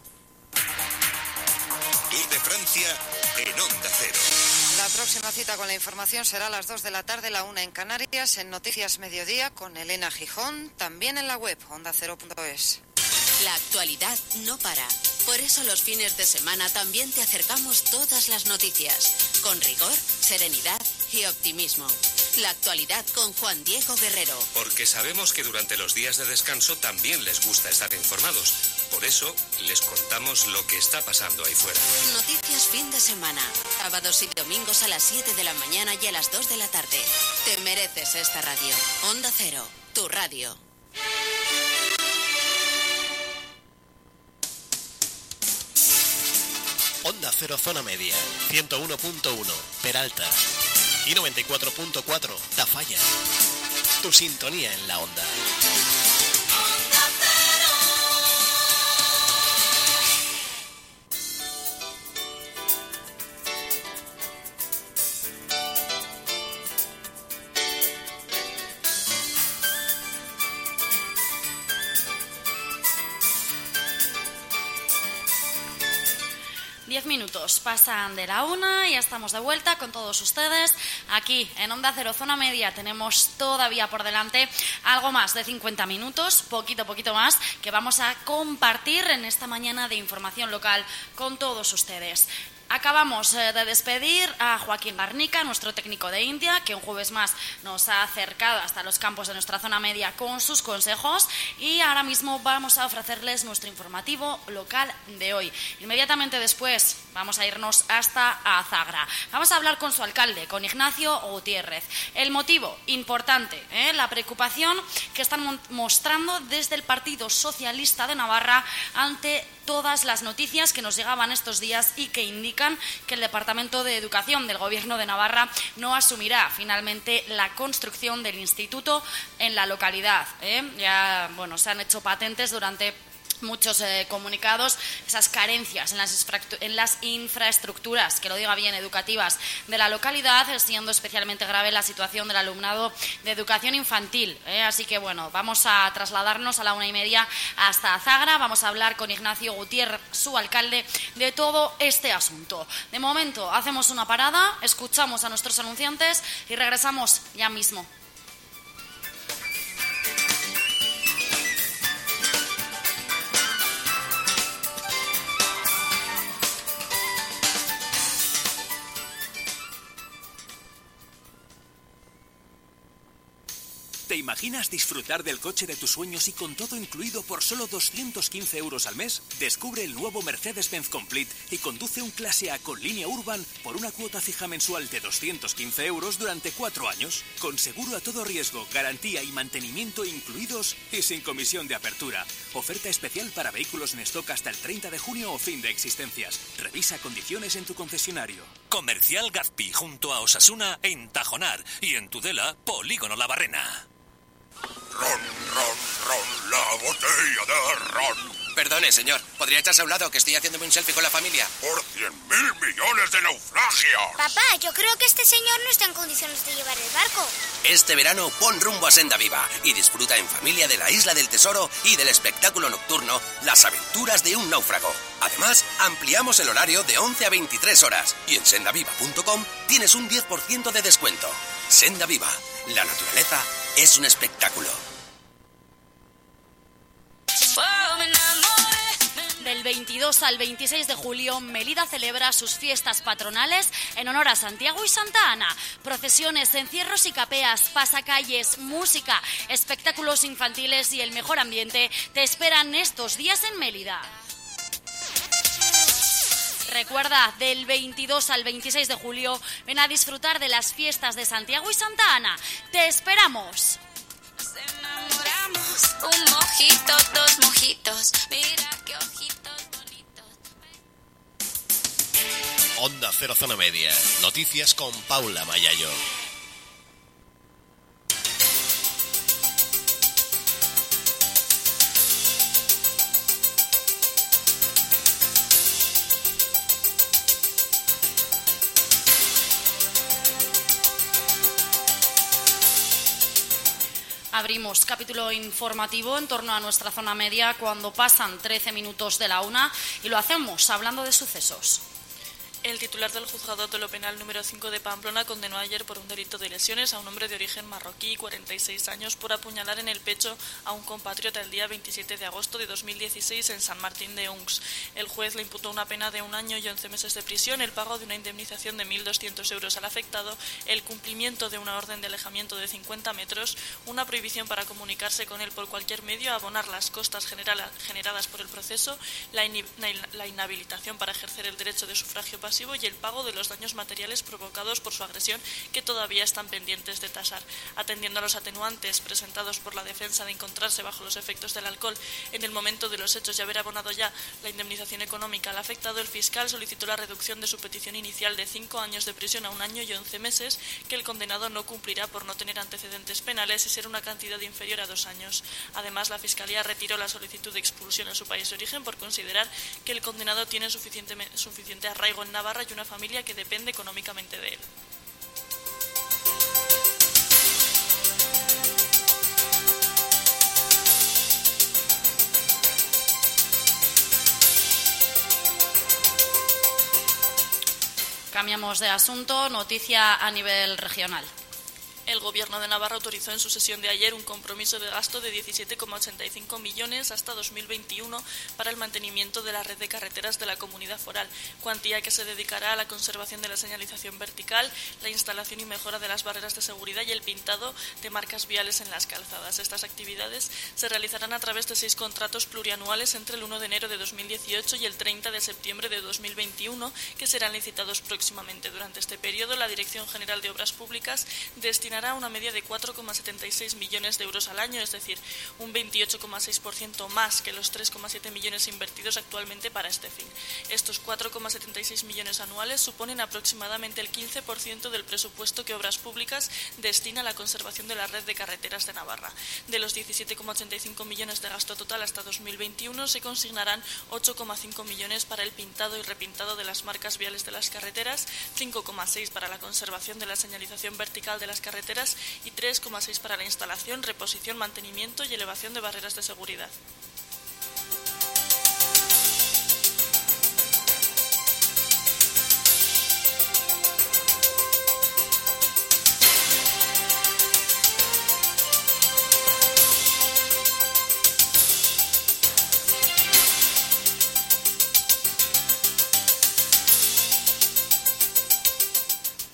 Tour de Francia en Onda Cero. La próxima cita con la información será a las dos de la tarde, la una en Canarias, en Noticias Mediodía con Elena Gijón, también en la web onda cero punto es. La actualidad no para. Por eso los fines de semana también te acercamos todas las noticias, con rigor, serenidad y optimismo. La actualidad con Juan Diego Guerrero. Porque sabemos que durante los días de descanso también les gusta estar informados. Por eso les contamos lo que está pasando ahí fuera. Noticias fin de semana. Sábados y domingos a las siete de la mañana y a las dos de la tarde. Te mereces esta radio. Onda Cero, tu radio. Onda Cero Zona Media, ciento uno punto uno, Peralta, y noventa y cuatro punto cuatro, Tafalla. Tu sintonía en la onda. Diez minutos pasan de la una y ya estamos de vuelta con todos ustedes. Aquí en Onda Cero Zona Media tenemos todavía por delante algo más de cincuenta minutos, poquito, poquito más, que vamos a compartir en esta mañana de información local con todos ustedes. Acabamos de despedir a Joaquín Garnica, nuestro técnico de India, que un jueves más nos ha acercado hasta los campos de nuestra zona media con sus consejos, y ahora mismo vamos a ofrecerles nuestro informativo local de hoy. Inmediatamente después vamos a irnos hasta Azagra. Vamos a hablar con su alcalde, con Ignacio Gutiérrez. El motivo importante, ¿eh? la preocupación que están mostrando desde el Partido Socialista de Navarra ante todas las noticias que nos llegaban estos días y que indican que el Departamento de Educación del Gobierno de Navarra no asumirá finalmente la construcción del instituto en la localidad. ¿eh? Ya, bueno, se han hecho patentes durante muchos eh, comunicados esas carencias en las, en las infraestructuras, que lo diga bien, educativas de la localidad, siendo especialmente grave la situación del alumnado de educación infantil. ¿eh? Así que, bueno, vamos a trasladarnos a la una y media hasta Azagra. Vamos a hablar con Ignacio Gutiérrez, su alcalde, de todo este asunto. De momento, hacemos una parada, escuchamos a nuestros anunciantes y regresamos ya mismo. ¿Te imaginas? imaginas disfrutar del coche de tus sueños y con todo incluido por solo doscientos quince euros al mes? Descubre el nuevo Mercedes-Benz Complete y conduce un clase A con línea Urban por una cuota fija mensual de doscientos quince euros durante cuatro años, con seguro a todo riesgo, garantía y mantenimiento incluidos y sin comisión de apertura. Oferta especial para vehículos en stock hasta el treinta de junio o fin de existencias. Revisa condiciones en tu concesionario. Comercial Gazpi, junto a Osasuna, en Tajonar, y en Tudela, Polígono La Barrena. Ron, ron, ron, la botella de ron. Perdone, señor, ¿podría echarse a un lado que estoy haciéndome un selfie con la familia? Por cien mil millones de naufragios. Papá, yo creo que este señor no está en condiciones de llevar el barco. Este verano pon rumbo a Senda Viva y disfruta en familia de la Isla del Tesoro y del espectáculo nocturno Las aventuras de un náufrago. Además, ampliamos el horario de once a veintitrés horas y en sendaviva punto com tienes un diez por ciento de descuento. Senda Viva, la naturaleza es un espectáculo. Del veintidós al veintiséis de julio, Melida celebra sus fiestas patronales en honor a Santiago y Santa Ana. Procesiones, encierros y capeas, pasacalles, música, espectáculos infantiles y el mejor ambiente te esperan estos días en Mélida. Recuerda, del veintidós al veintiséis de julio, ven a disfrutar de las fiestas de Santiago y Santa Ana. ¡Te esperamos! Un mojito, dos mojitos, mira qué ojitos bonitos. Onda Cero Zona Media. Noticias con Paula Mayayo. Abrimos capítulo informativo en torno a nuestra zona media cuando pasan trece minutos de la una y lo hacemos hablando de sucesos. El titular del juzgado de lo penal número cinco de Pamplona condenó ayer por un delito de lesiones a un hombre de origen marroquí, cuarenta y seis años, por apuñalar en el pecho a un compatriota el día veintisiete de agosto de dos mil dieciséis en San Martín de Unx. El juez le imputó una pena de un año y once meses de prisión, el pago de una indemnización de mil doscientos euros al afectado, el cumplimiento de una orden de alejamiento de cincuenta metros, una prohibición para comunicarse con él por cualquier medio, abonar las costas generadas por el proceso, la, in la inhabilitación para ejercer el derecho de sufragio pasivo y el pago de los daños materiales provocados por su agresión que todavía están pendientes de tasar. Atendiendo a los atenuantes presentados por la defensa de encontrarse bajo los efectos del alcohol en el momento de los hechos y haber abonado ya la indemnización económica al afectado, el fiscal solicitó la reducción de su petición inicial de cinco años de prisión a un año y once meses, que el condenado no cumplirá por no tener antecedentes penales y ser una cantidad inferior a dos años. Además, la Fiscalía retiró la solicitud de expulsión a su país de origen por considerar que el condenado tiene suficiente, suficiente arraigo en Navarra y una familia que depende económicamente de él. Cambiamos de asunto, noticia a nivel regional. El Gobierno de Navarra autorizó en su sesión de ayer un compromiso de gasto de diecisiete coma ochenta y cinco millones hasta dos mil veintiuno para el mantenimiento de la red de carreteras de la Comunidad Foral, cuantía que se dedicará a la conservación de la señalización vertical, la instalación y mejora de las barreras de seguridad y el pintado de marcas viales en las calzadas. Estas actividades se realizarán a través de seis contratos plurianuales entre el uno de enero de dos mil dieciocho y el treinta de septiembre de dos mil veintiuno, que serán licitados próximamente. Durante este periodo, la Dirección General de Obras Públicas destinará una media de cuatro coma setenta y seis millones de euros al año, es decir, un veintiocho coma seis por ciento más que los tres coma siete millones invertidos actualmente para este fin. Estos cuatro coma setenta y seis millones anuales suponen aproximadamente el quince por ciento del presupuesto que Obras Públicas destina a la conservación de la red de carreteras de Navarra. De los diecisiete coma ochenta y cinco millones de gasto total hasta dos mil veintiuno, se consignarán ocho coma cinco millones para el pintado y repintado de las marcas viales de las carreteras, cinco coma seis para la conservación de la señalización vertical de las carreteras y tres coma seis para la instalación, reposición, mantenimiento y elevación de barreras de seguridad.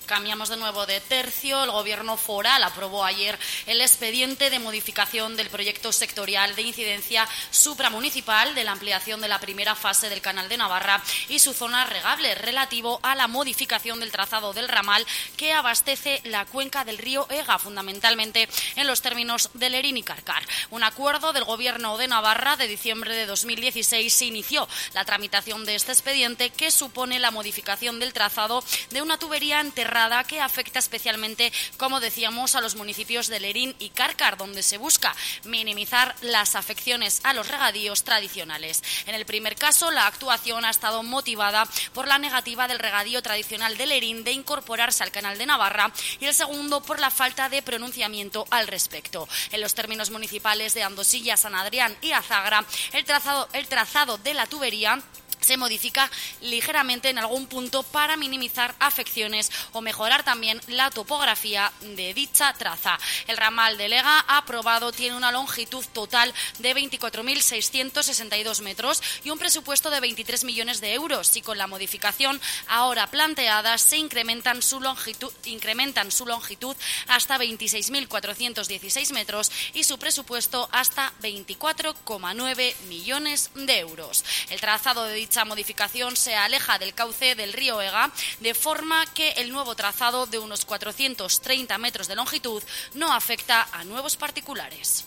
Cambiamos de nuevo de tercio. El Gobierno foral aprobó ayer el expediente de modificación del proyecto sectorial de incidencia supramunicipal de la ampliación de la primera fase del Canal de Navarra y su zona regable, relativo a la modificación del trazado del ramal que abastece la cuenca del río Ega, fundamentalmente en los términos de Lerín y Carcar. Un acuerdo del Gobierno de Navarra de diciembre de dos mil dieciséis se inició la tramitación de este expediente, que supone la modificación del trazado de una tubería enterrada que afecta especialmente, como decíamos, a los municipios de Lerín y Carcar, donde se busca minimizar las afecciones a los regadíos tradicionales. En el primer caso, la actuación ha estado motivada por la negativa del regadío tradicional de Lerín de incorporarse al Canal de Navarra, y el segundo por la falta de pronunciamiento al respecto. En los términos municipales de Andosilla, San Adrián y Azagra, el trazado, el trazado de la tubería se modifica ligeramente en algún punto para minimizar afecciones o mejorar también la topografía de dicha traza. El ramal de Lega aprobado tiene una longitud total de veinticuatro mil seiscientos sesenta y dos metros y un presupuesto de veintitrés millones de euros, y con la modificación ahora planteada se incrementan su longitud, incrementan su longitud hasta veintiséis mil cuatrocientos dieciséis metros y su presupuesto hasta veinticuatro coma nueve millones de euros. El trazado de dicha modificación se aleja del cauce del río Ega, de forma que el nuevo trazado de unos cuatrocientos treinta metros de longitud no afecta a nuevos particulares.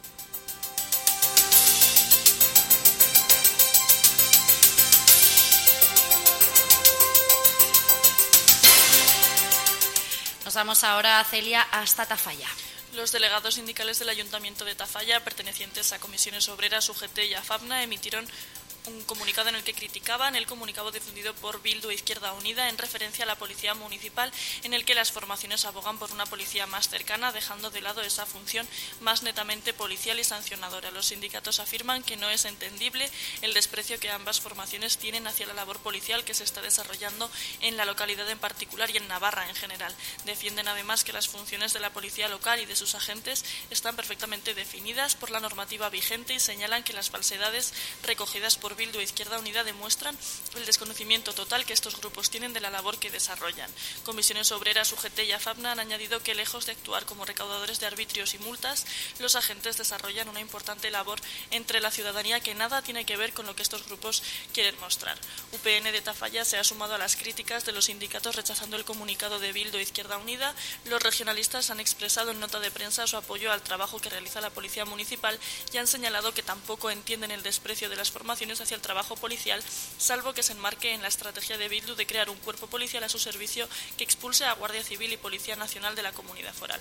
Nos vamos ahora, Celia, hasta Tafalla. Los delegados sindicales del Ayuntamiento de Tafalla, pertenecientes a Comisiones Obreras, U G T y a FABNA, emitieron un comunicado en el que criticaban el comunicado difundido por Bildu e Izquierda Unida en referencia a la policía municipal, en el que las formaciones abogan por una policía más cercana, dejando de lado esa función más netamente policial y sancionadora. Los sindicatos afirman que no es entendible el desprecio que ambas formaciones tienen hacia la labor policial que se está desarrollando en la localidad en particular y en Navarra en general. Defienden además que las funciones de la policía local y de sus agentes están perfectamente definidas por la normativa vigente y señalan que las falsedades recogidas por Bildu e Izquierda Unida demuestran el desconocimiento total que estos grupos tienen de la labor que desarrollan. Comisiones Obreras, U G T y AFABNA han añadido que, lejos de actuar como recaudadores de arbitrios y multas, los agentes desarrollan una importante labor entre la ciudadanía que nada tiene que ver con lo que estos grupos quieren mostrar. U P N de Tafalla se ha sumado a las críticas de los sindicatos rechazando el comunicado de Bildu e Izquierda Unida. Los regionalistas han expresado en nota de prensa su apoyo al trabajo que realiza la Policía Municipal y han señalado que tampoco entienden el desprecio de las formaciones hacia el trabajo policial, salvo que se enmarque en la estrategia de Bildu de crear un cuerpo policial a su servicio que expulse a Guardia Civil y Policía Nacional de la Comunidad Foral.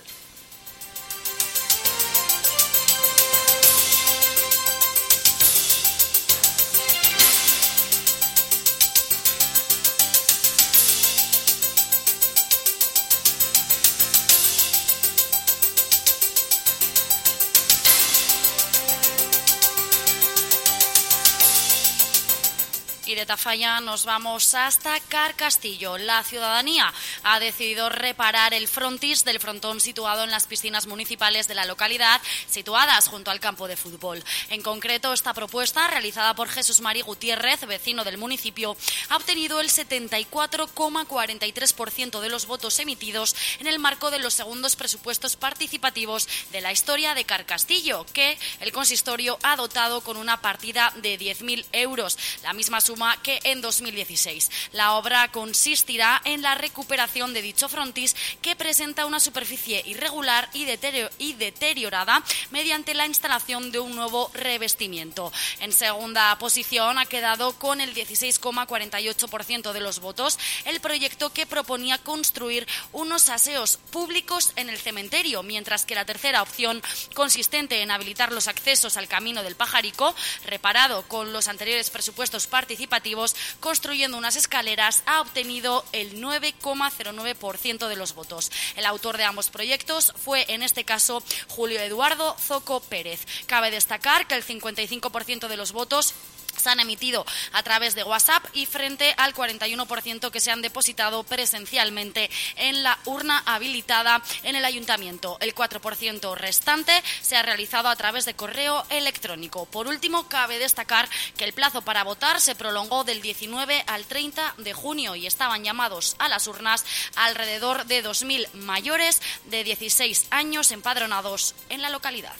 Y de Tafalla nos vamos hasta Carcastillo. La ciudadanía ha decidido reparar el frontis del frontón situado en las piscinas municipales de la localidad, situadas junto al campo de fútbol. En concreto, esta propuesta, realizada por Jesús Mari Gutiérrez, vecino del municipio, ha obtenido el setenta y cuatro coma cuarenta y tres por ciento de los votos emitidos en el marco de los segundos presupuestos participativos de la historia de Carcastillo, que el consistorio ha dotado con una partida de diez mil euros, la misma suma que en dos mil dieciséis. La obra consistirá en la recuperación de dicho frontis, que presenta una superficie irregular y deteriorada mediante la instalación de un nuevo revestimiento. En segunda posición ha quedado con el dieciséis coma cuarenta y ocho por ciento de los votos el proyecto que proponía construir unos aseos públicos en el cementerio, mientras que la tercera opción, consistente en habilitar los accesos al Camino del Pajarico, reparado con los anteriores presupuestos participativos, construyendo unas escaleras, ha obtenido el nueve coma cero nueve por ciento de los votos. El autor de ambos proyectos fue, en este caso, Julio Eduardo Zoco Pérez. Cabe destacar que el cincuenta y cinco por ciento de los votos se han emitido a través de WhatsApp y frente al cuarenta y uno por ciento que se han depositado presencialmente en la urna habilitada en el ayuntamiento. El cuatro por ciento restante se ha realizado a través de correo electrónico. Por último, cabe destacar que el plazo para votar se prolongó del diecinueve al treinta de junio y estaban llamados a las urnas alrededor de dos mil mayores de dieciséis años empadronados en la localidad.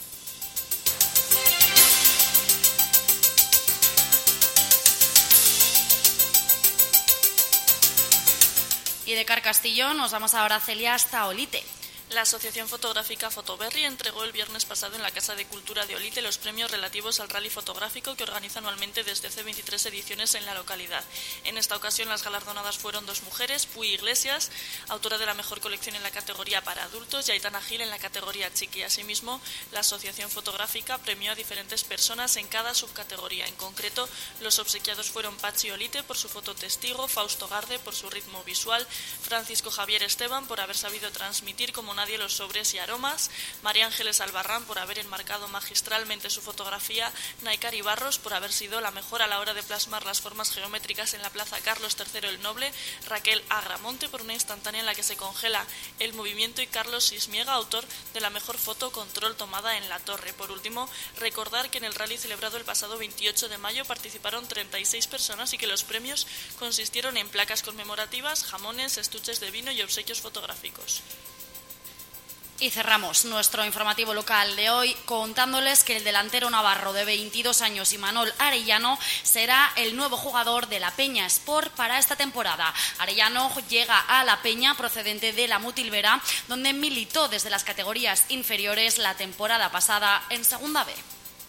Y de Carcastellón nos vamos ahora, Celia, hasta Olite. La Asociación Fotográfica Fotoberri entregó el viernes pasado en la Casa de Cultura de Olite los premios relativos al rally fotográfico que organiza anualmente desde hace veintitrés ediciones en la localidad. En esta ocasión las galardonadas fueron dos mujeres, Puy Iglesias, autora de la mejor colección en la categoría para adultos, y Aitana Gil en la categoría chiqui. Asimismo, la Asociación Fotográfica premió a diferentes personas en cada subcategoría. En concreto, los obsequiados fueron Pachi Olite por su foto testigo, Fausto Garde por su ritmo visual, Francisco Javier Esteban por haber sabido transmitir como nadie los sobres y aromas, María Ángeles Albarrán por haber enmarcado magistralmente su fotografía, Naikari Barros por haber sido la mejor a la hora de plasmar las formas geométricas en la Plaza Carlos tercero el Noble, Raquel Agramonte por una instantánea en la que se congela el movimiento y Carlos Sismiega, autor de la mejor foto control tomada en la torre. Por último, recordar que en el rally celebrado el pasado veintiocho de mayo participaron treinta y seis personas y que los premios consistieron en placas conmemorativas, jamones, estuches de vino y obsequios fotográficos. Y cerramos nuestro informativo local de hoy contándoles que el delantero navarro de veintidós años, Imanol Arellano, será el nuevo jugador de la Peña Sport para esta temporada. Arellano llega a la Peña procedente de la Mutilvera, donde militó desde las categorías inferiores la temporada pasada en Segunda B.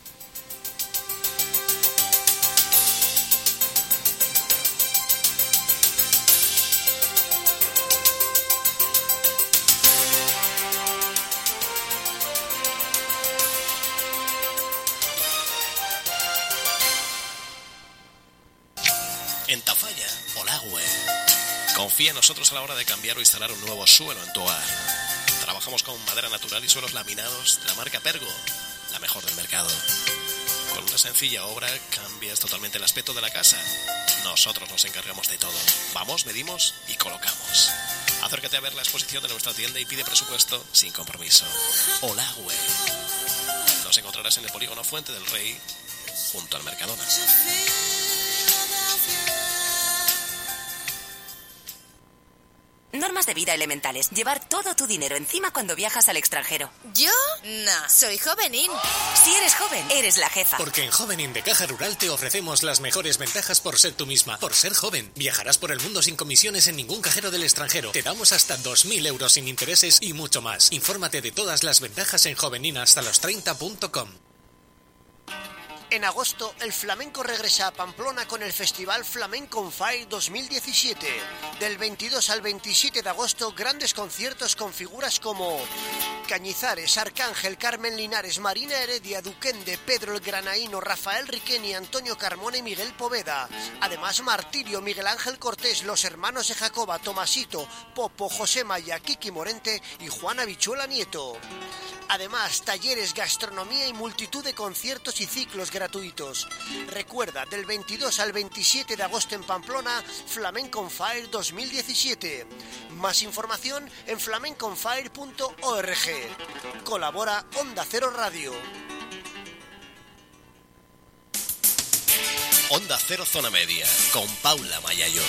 En Tafalla, Olagüe. Confía en nosotros a la hora de cambiar o instalar un nuevo suelo en tu hogar. Trabajamos con madera natural y suelos laminados de la marca Pergo, la mejor del mercado. Con una sencilla obra cambias totalmente el aspecto de la casa. Nosotros nos encargamos de todo. Vamos, medimos y colocamos. Acércate a ver la exposición de nuestra tienda y pide presupuesto sin compromiso. Olagüe. Nos encontrarás en el polígono Fuente del Rey, junto al Mercadona. Normas de vida elementales. Llevar todo tu dinero encima cuando viajas al extranjero. ¿Yo? No, soy Jovenin. Si eres joven, eres la jefa. Porque en Jovenin de Caja Rural te ofrecemos las mejores ventajas por ser tú misma. Por ser joven. Viajarás por el mundo sin comisiones en ningún cajero del extranjero. Te damos hasta dos mil euros sin intereses y mucho más. Infórmate de todas las ventajas en jovenin hasta los treinta punto com. En agosto, el flamenco regresa a Pamplona con el Festival Flamenco on Fire dos mil diecisiete. Del veintidós al veintisiete de agosto, grandes conciertos con figuras como Cañizares, Arcángel, Carmen Linares, Marina Heredia, Duquende, Pedro el Granaíno, Rafael Riqueni, Antonio Carmona y Miguel Poveda. Además, Martirio, Miguel Ángel Cortés, los hermanos de Jacoba, Tomasito, Popo, José Maya, Kiki Morente y Juana Bichuela Nieto. Además, talleres, gastronomía y multitud de conciertos y ciclos gratuitos. Recuerda, del veintidós al veintisiete de agosto en Pamplona, Flamenco on Fire dos mil diecisiete. Más información en flamenco on fire punto org. Colabora Onda Cero Radio. Onda Cero Zona Media, con Paula Mayayo.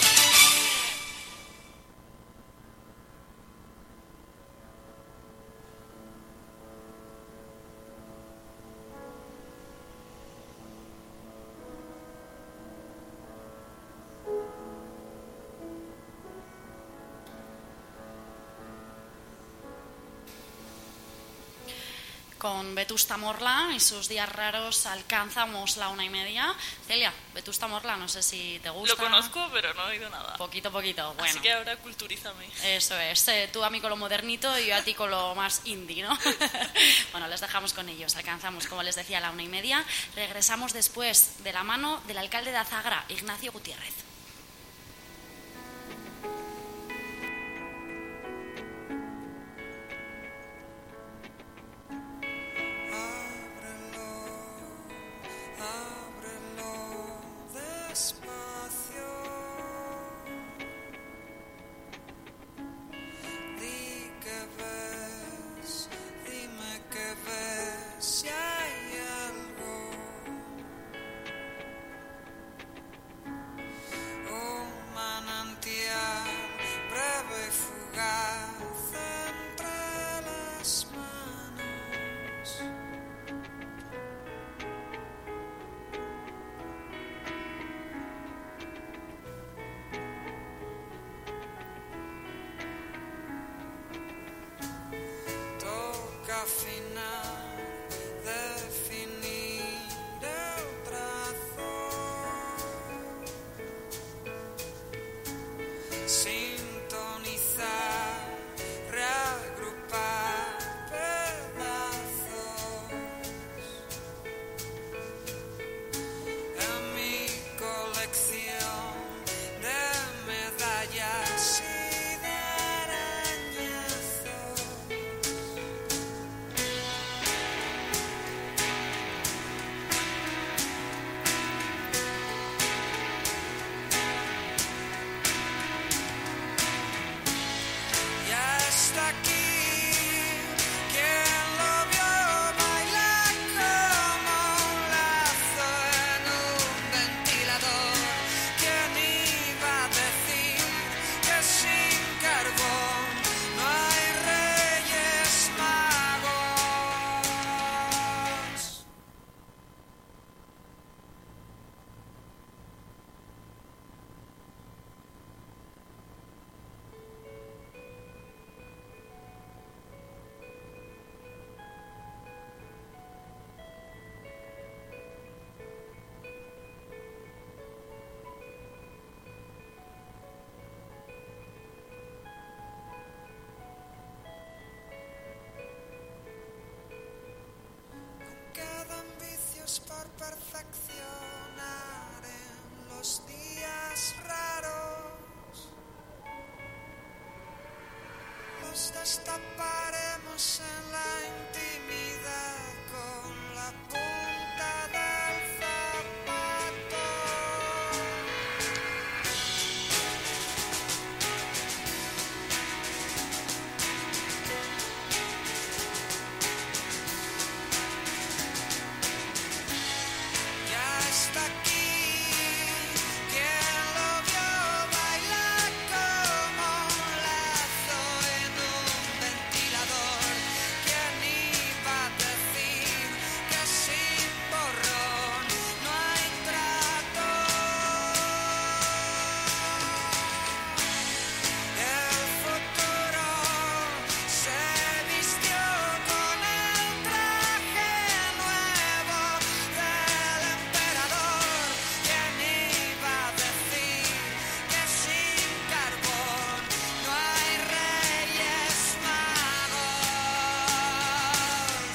Con Vetusta Morla y sus días raros alcanzamos la una y media. Celia, Vetusta Morla, no sé si te gusta. Lo conozco, pero no he oído nada. Poquito, poquito, bueno. Así que ahora culturízame. Eso es, eh, tú a mí con lo modernito y yo a ti con lo más indie, ¿no? Bueno, les dejamos con ellos. Alcanzamos, como les decía, la una y media. Regresamos después de la mano del alcalde de Azagra, Ignacio Gutiérrez. Ábrelo, perfeccionar en los días raros. Los destaparemos en la intimidad con la punta del zapato. Ya está aquí, quien lo vio bailar como un lazo en un ventilador. ¿Quién iba a decir que sin borrón no hay trato? El futuro se vistió con el traje nuevo del emperador. ¿Quién iba a decir que sin carbón no hay reyes magos?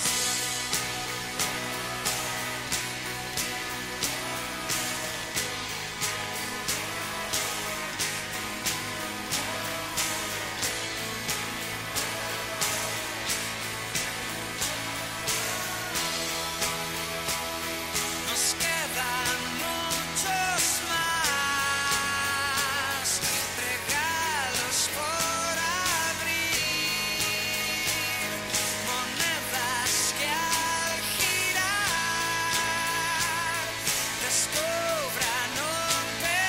Nos quedan muchos más regalos por abrir, monedas que al girar descubran un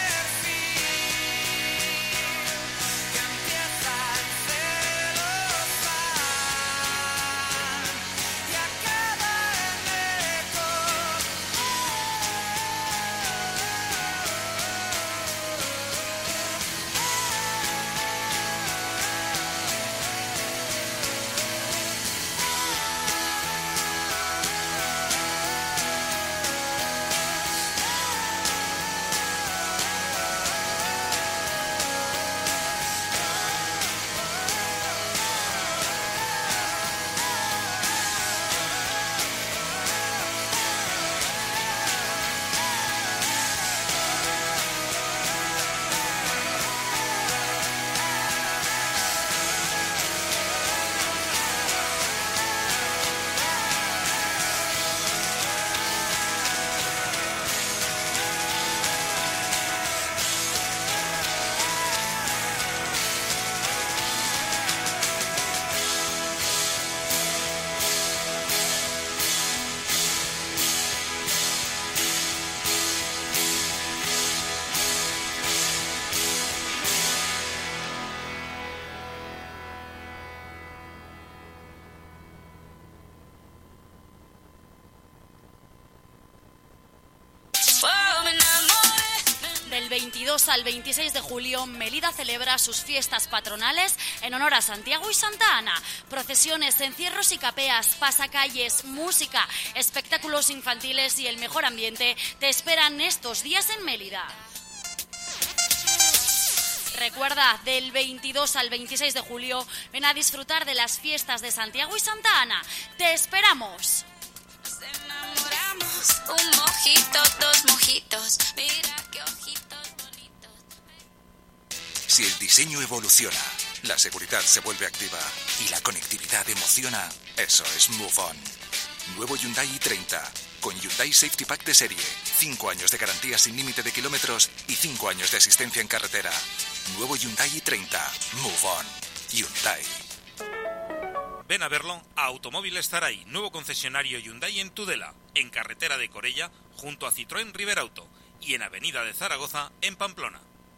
perfil que empieza en celofán y acaba en eco. Del veintidós al veintiséis de julio, Mélida celebra sus fiestas patronales en honor a Santiago y Santa Ana. Procesiones, encierros y capeas, pasacalles, música, espectáculos infantiles y el mejor ambiente te esperan estos días en Mélida. Recuerda, del veintidós al veintiséis de julio, ven a disfrutar de las fiestas de Santiago y Santa Ana. ¡Te esperamos! Un mojito, dos mojitos, mira qué ojitos bonitos. Si el diseño evoluciona, la seguridad se vuelve activa y la conectividad emociona, eso es Move On. Nuevo Hyundai i treinta, con Hyundai Safety Pack de serie, cinco años de garantía sin límite de kilómetros y cinco años de asistencia en carretera. Nuevo Hyundai i treinta, Move On. Hyundai. Ven a verlo a Automóviles Zaray, nuevo concesionario Hyundai en Tudela, en carretera de Corella, junto a Citroën Riberauto, y en Avenida de Zaragoza, en Pamplona.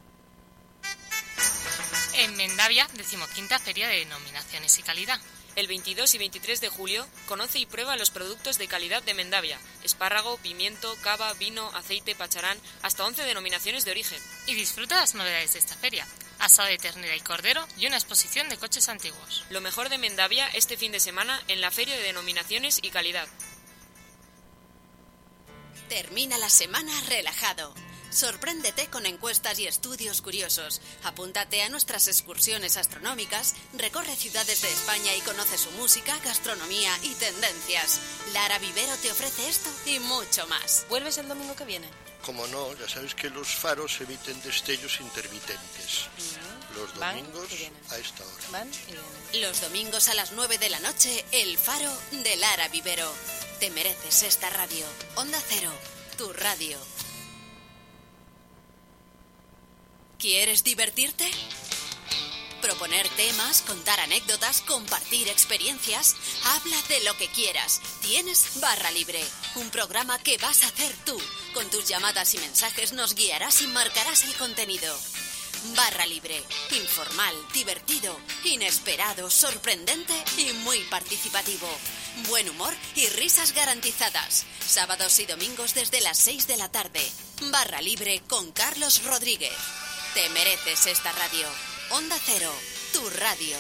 En Mendavia, decimoquinta Feria de Denominaciones y Calidad. El veintidós y veintitrés de julio, conoce y prueba los productos de calidad de Mendavia. Espárrago, pimiento, cava, vino, aceite, pacharán, hasta once denominaciones de origen. Y disfruta las novedades de esta feria. Asado de ternera y cordero y una exposición de coches antiguos. Lo mejor de Mendavia este fin de semana en la Feria de Denominaciones y Calidad. Termina la semana relajado. Sorpréndete con encuestas y estudios curiosos. Apúntate a nuestras excursiones astronómicas, recorre ciudades de España y conoce su música, gastronomía y tendencias. Lara Vivero te ofrece esto y mucho más. ¿Vuelves el domingo que viene? Como no, ya sabes que los faros emiten destellos intermitentes. Mm. Los domingos a esta hora. Van y vienen. Los domingos a las nueve de la noche, El Faro de Lara Vivero. Te mereces esta radio. Onda Cero, tu radio. ¿Quieres divertirte? Proponer temas, contar anécdotas, compartir experiencias. Habla de lo que quieras. Tienes Barra Libre, un programa que vas a hacer tú. Con tus llamadas y mensajes nos guiarás y marcarás el contenido. Barra Libre, informal, divertido, inesperado, sorprendente y muy participativo. Buen humor y risas garantizadas. Sábados y domingos desde las seis de la tarde. Barra Libre con Carlos Rodríguez. Te mereces esta radio. Onda Cero, tu radio.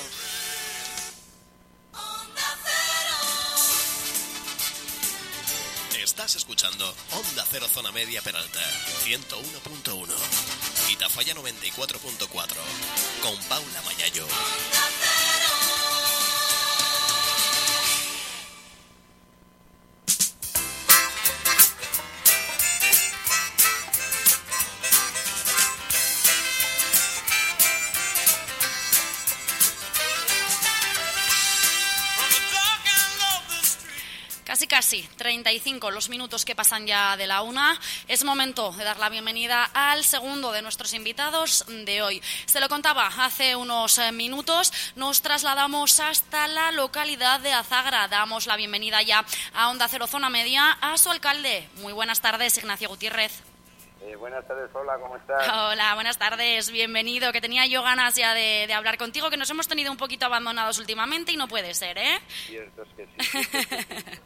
Estás escuchando Onda Cero Zona Media Peralta, ciento uno punto uno. Y Tafalla noventa y cuatro punto cuatro. Con Paula Mayayo. Casi casi, treinta y cinco los minutos que pasan ya de la una. Es momento de dar la bienvenida al segundo de nuestros invitados de hoy. Se lo contaba hace unos minutos, nos trasladamos hasta la localidad de Azagra. Damos la bienvenida ya a Onda Cero Zona Media a su alcalde. Muy buenas tardes, Ignacio Gutiérrez. Eh, buenas tardes, hola, ¿cómo estás? Hola, buenas tardes, bienvenido, que tenía yo ganas ya de, de hablar contigo, que nos hemos tenido un poquito abandonados últimamente y no puede ser, ¿eh? Cierto es que sí. Cierto es que sí.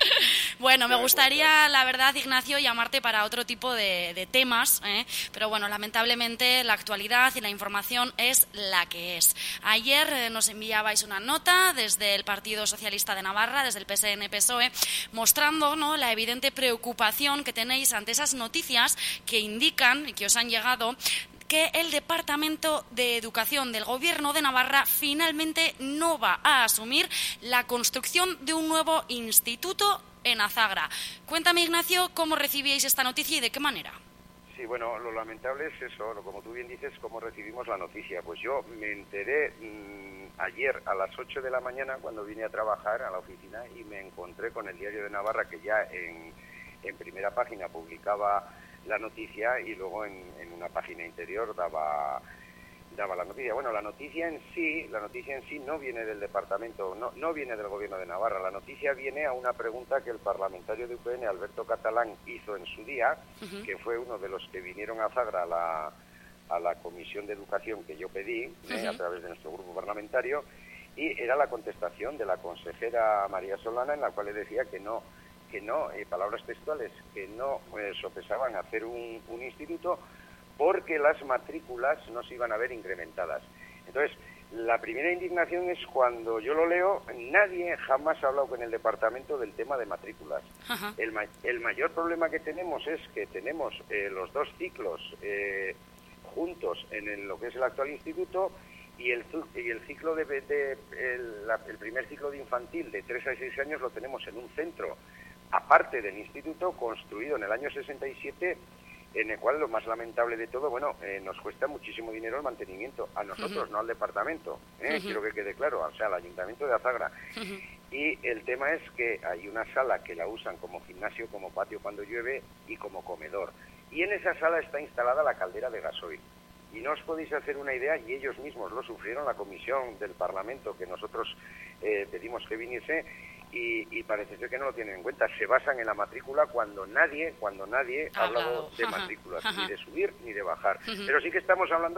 Bueno, me gustaría, la verdad, Ignacio, llamarte para otro tipo de, de temas, ¿eh? Pero bueno, lamentablemente la actualidad y la información es la que es. Ayer eh, nos enviabais una nota desde el Partido Socialista de Navarra, desde el P S N P S O E, mostrando, ¿no?, la evidente preocupación que tenéis ante esas noticias que indican y que os han llegado que el Departamento de Educación del Gobierno de Navarra finalmente no va a asumir la construcción de un nuevo instituto en Azagra. Cuéntame, Ignacio, cómo recibíais esta noticia y de qué manera. Sí, bueno, lo lamentable es eso, como tú bien dices, cómo recibimos la noticia. Pues yo me enteré mmm, ayer a las ocho de la mañana cuando vine a trabajar a la oficina y me encontré con el Diario de Navarra, que ya en, en primera página publicaba la noticia y luego en, en una página interior daba daba la noticia. Bueno, la noticia en sí, la noticia en sí no viene del departamento, no no viene del Gobierno de Navarra. La noticia viene a una pregunta que el parlamentario de U P N, Alberto Catalán, hizo en su día, uh-huh. que fue uno de los que vinieron a Azagra a la a la Comisión de Educación que yo pedí, uh-huh. eh, a través de nuestro grupo parlamentario, y era la contestación de la consejera María Solana, en la cual le decía que no que no, eh, palabras textuales, que no eh, sopesaban hacer un, un instituto porque las matrículas no se iban a ver incrementadas. Entonces, la primera indignación es cuando yo lo leo, nadie jamás ha hablado con el departamento del tema de matrículas. Uh-huh. El, ma- el mayor problema que tenemos es que tenemos eh, los dos ciclos eh, juntos en el, lo que es el actual instituto, y el, y el ciclo de, de el, la, el primer ciclo de infantil de tres a seis años lo tenemos en un centro aparte del instituto, construido en el año sesenta y siete, en el cual lo más lamentable de todo, bueno, eh, nos cuesta muchísimo dinero el mantenimiento, a nosotros, uh-huh. no al departamento, ¿eh? Uh-huh. Quiero que quede claro, o sea, al Ayuntamiento de Azagra. Uh-huh. Y el tema es que hay una sala que la usan como gimnasio, como patio cuando llueve y como comedor. Y en esa sala está instalada la caldera de gasoil. Y no os podéis hacer una idea, y ellos mismos lo sufrieron, la comisión del Parlamento que nosotros eh, pedimos que viniese, y, y parece ser que no lo tienen en cuenta. Se basan en la matrícula cuando nadie, cuando nadie ha hablado de matrículas, ajá. ni de subir ni de bajar. Uh-huh. Pero sí que estamos hablando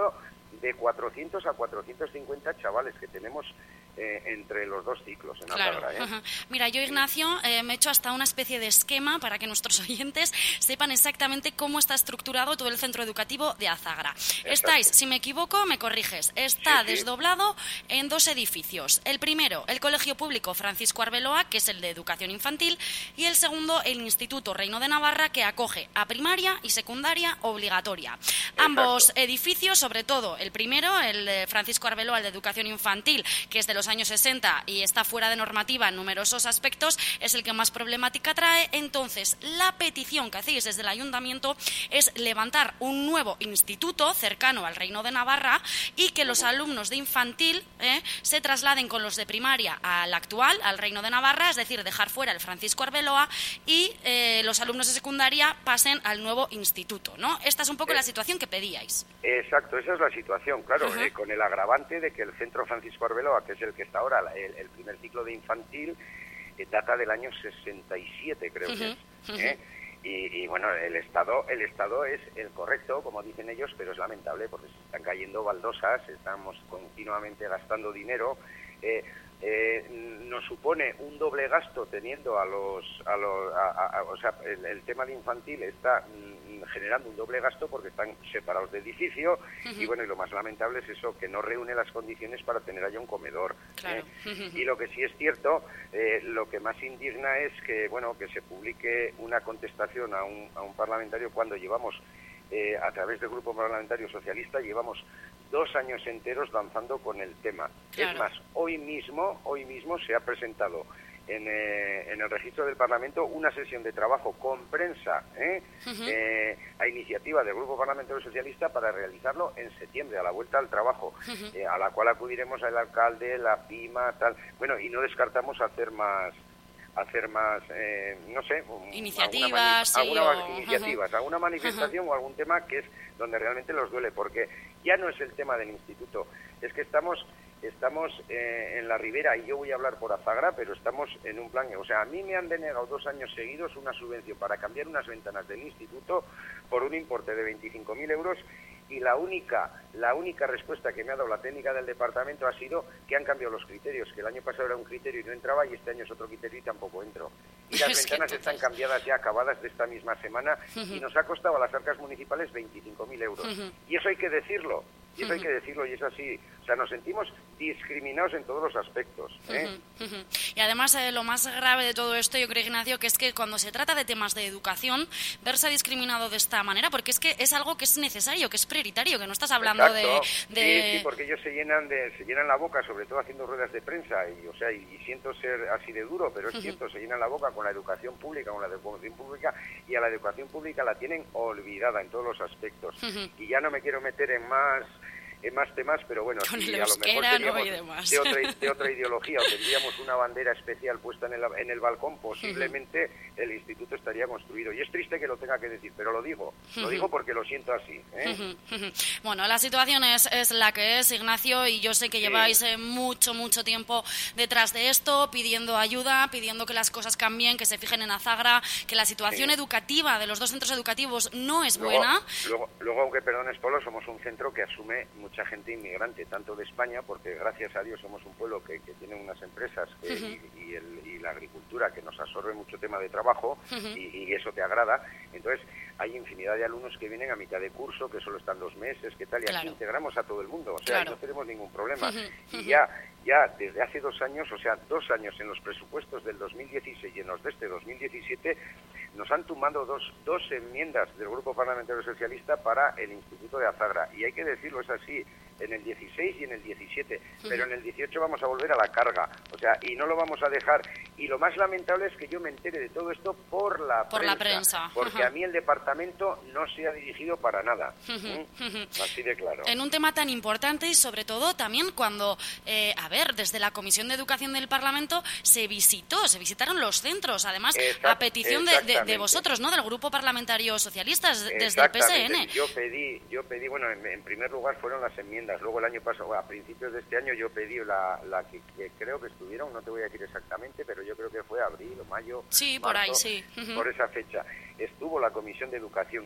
de cuatrocientos a cuatrocientos cincuenta chavales que tenemos eh, entre los dos ciclos en Claro. Azagra, ¿eh? Ajá. Mira, yo, Ignacio, eh, me he hecho hasta una especie de esquema para que nuestros oyentes sepan exactamente cómo está estructurado todo el centro educativo de Azagra. Estáis, si me equivoco, me corriges, está Sí, sí. desdoblado en dos edificios. El primero, el Colegio Público Francisco Arbeloa, que es el de educación infantil, y el segundo, el Instituto Reino de Navarra, que acoge a primaria y secundaria obligatoria. Ambos edificios, sobre todo el primero, el de Francisco Arbeloa, el de educación infantil, que es de los años sesenta y está fuera de normativa en numerosos aspectos, es el que más problemática trae. Entonces, la petición que hacéis desde el ayuntamiento es levantar un nuevo instituto cercano al Reino de Navarra y que los alumnos de infantil eh, se trasladen con los de primaria al actual, al Reino de Navarra, es decir, dejar fuera el Francisco Arbeloa, y eh, los alumnos de secundaria pasen al nuevo instituto, ¿no? Esta es un poco Eh. la situación que pedíais. Exacto, esa es la situación, claro, Ajá. eh, con el agravante de que el Centro Francisco Arbeloa, que es el que está ahora, el, el primer ciclo de infantil, eh, data del año sesenta y siete, creo que es. Ujú, ¿eh? Y, y, bueno, el estado el estado es el correcto, como dicen ellos, pero es lamentable porque se están cayendo baldosas, estamos continuamente gastando dinero. Eh, eh, nos supone un doble gasto teniendo a los, a los a, a, a, o sea, el, el tema de infantil está mm, generando un doble gasto porque están separados de edificio. Uh-huh. Y bueno, y lo más lamentable es eso, que no reúne las condiciones para tener allá un comedor. Claro. ¿eh? Uh-huh. Y lo que sí es cierto, eh, lo que más indigna es que, bueno, que se publique una contestación a un, a un parlamentario cuando llevamos, eh, a través del Grupo Parlamentario Socialista, llevamos dos años enteros danzando con el tema. Claro. Es más, hoy mismo, hoy mismo se ha presentado en, eh, en el registro del Parlamento una sesión de trabajo con prensa ¿eh? Uh-huh. eh, a iniciativa del Grupo Parlamentario Socialista para realizarlo en septiembre, a la vuelta al trabajo, uh-huh. eh, a la cual acudiremos el alcalde, la PIMA, tal. Bueno, y no descartamos hacer más hacer más, eh, no sé, iniciativas, alguna, mani- sí, alguna o... iniciativas, uh-huh. alguna manifestación uh-huh. o algún tema que es donde realmente nos duele, porque ya no es el tema del instituto, es que estamos estamos eh, en la ribera, y yo voy a hablar por Azagra, pero estamos en un plan, o sea, a mí me han denegado dos años seguidos una subvención para cambiar unas ventanas del instituto por un importe de veinticinco mil euros, y la única la única respuesta que me ha dado la técnica del departamento ha sido que han cambiado los criterios, que el año pasado era un criterio y no entraba, y este año es otro criterio y tampoco entro. Y las es ventanas están cambiadas ya, acabadas de esta misma semana, uh-huh. y nos ha costado a las arcas municipales veinticinco mil euros. Uh-huh. Y eso hay que decirlo, y eso uh-huh. hay que decirlo, y es así. O sea, nos sentimos discriminados en todos los aspectos. ¿eh? Uh-huh. Uh-huh. Y además, eh, lo más grave de todo esto, yo creo, Ignacio, que es que cuando se trata de temas de educación, verse discriminado de esta manera, porque es que es algo que es necesario, que es prioritario, que no estás hablando Exacto. de... de... Sí, sí, porque ellos se llenan de se llenan la boca, sobre todo haciendo ruedas de prensa, y o sea, y, y siento ser así de duro, pero es uh-huh. cierto, se llenan la boca con la educación pública, con la educación pública, y a la educación pública la tienen olvidada en todos los aspectos. Uh-huh. Y ya no me quiero meter en más en más temas, pero bueno, con sí, el a lo mejor teníamos no de, otra, de otra ideología, o tendríamos una bandera especial puesta en el, en el balcón, posiblemente uh-huh. el instituto estaría construido. Y es triste que lo tenga que decir, pero lo digo, uh-huh. lo digo porque lo siento así. ¿eh? Uh-huh. Uh-huh. Bueno, la situación es, es la que es, Ignacio, y yo sé que sí. lleváis eh, mucho, mucho tiempo detrás de esto, pidiendo ayuda, pidiendo que las cosas cambien, que se fijen en Azagra, que la situación sí. educativa de los dos centros educativos no es luego, buena. Luego, luego, aunque perdones, Polo, somos un centro que asume mucha gente inmigrante, tanto de España, porque gracias a Dios somos un pueblo que, que tiene unas empresas que, uh-huh. y, y, el, y la agricultura que nos absorbe mucho tema de trabajo, uh-huh. y, y eso te agrada. Entonces hay infinidad de alumnos que vienen a mitad de curso, que solo están dos meses, que tal, y claro. aquí integramos a todo el mundo, o sea, claro. no tenemos ningún problema. Uh-huh. Y ya, ya desde hace dos años, o sea, dos años en los presupuestos del dos mil dieciséis y en los de este dos mil diecisiete, nos han tumbado dos, dos enmiendas del Grupo Parlamentario Socialista para el Instituto de Azagra, y hay que decirlo, es así, en el dieciséis y en el diecisiete, uh-huh. pero en el dieciocho vamos a volver a la carga, o sea, y no lo vamos a dejar. Y lo más lamentable es que yo me entere de todo esto por la por prensa, la prensa. porque uh-huh. a mí el departamento no se ha dirigido para nada, uh-huh. ¿Mm? Uh-huh. así de claro. En un tema tan importante, y sobre todo también cuando, eh, a ver, desde la Comisión de Educación del Parlamento se visitó, se visitaron los centros, además Exact- a petición de, de, de vosotros, ¿no?, del Grupo Parlamentario Socialista, desde el P S N. Yo pedí, yo pedí, bueno, en, en primer lugar fueron las enmiendas, luego el año pasado, a principios de este año, yo pedí la, la que, que creo que estuvieron, no te voy a decir exactamente, pero yo creo que fue abril o mayo. Sí, marzo, por ahí, sí. Uh-huh. Por esa fecha. Estuvo la Comisión de Educación.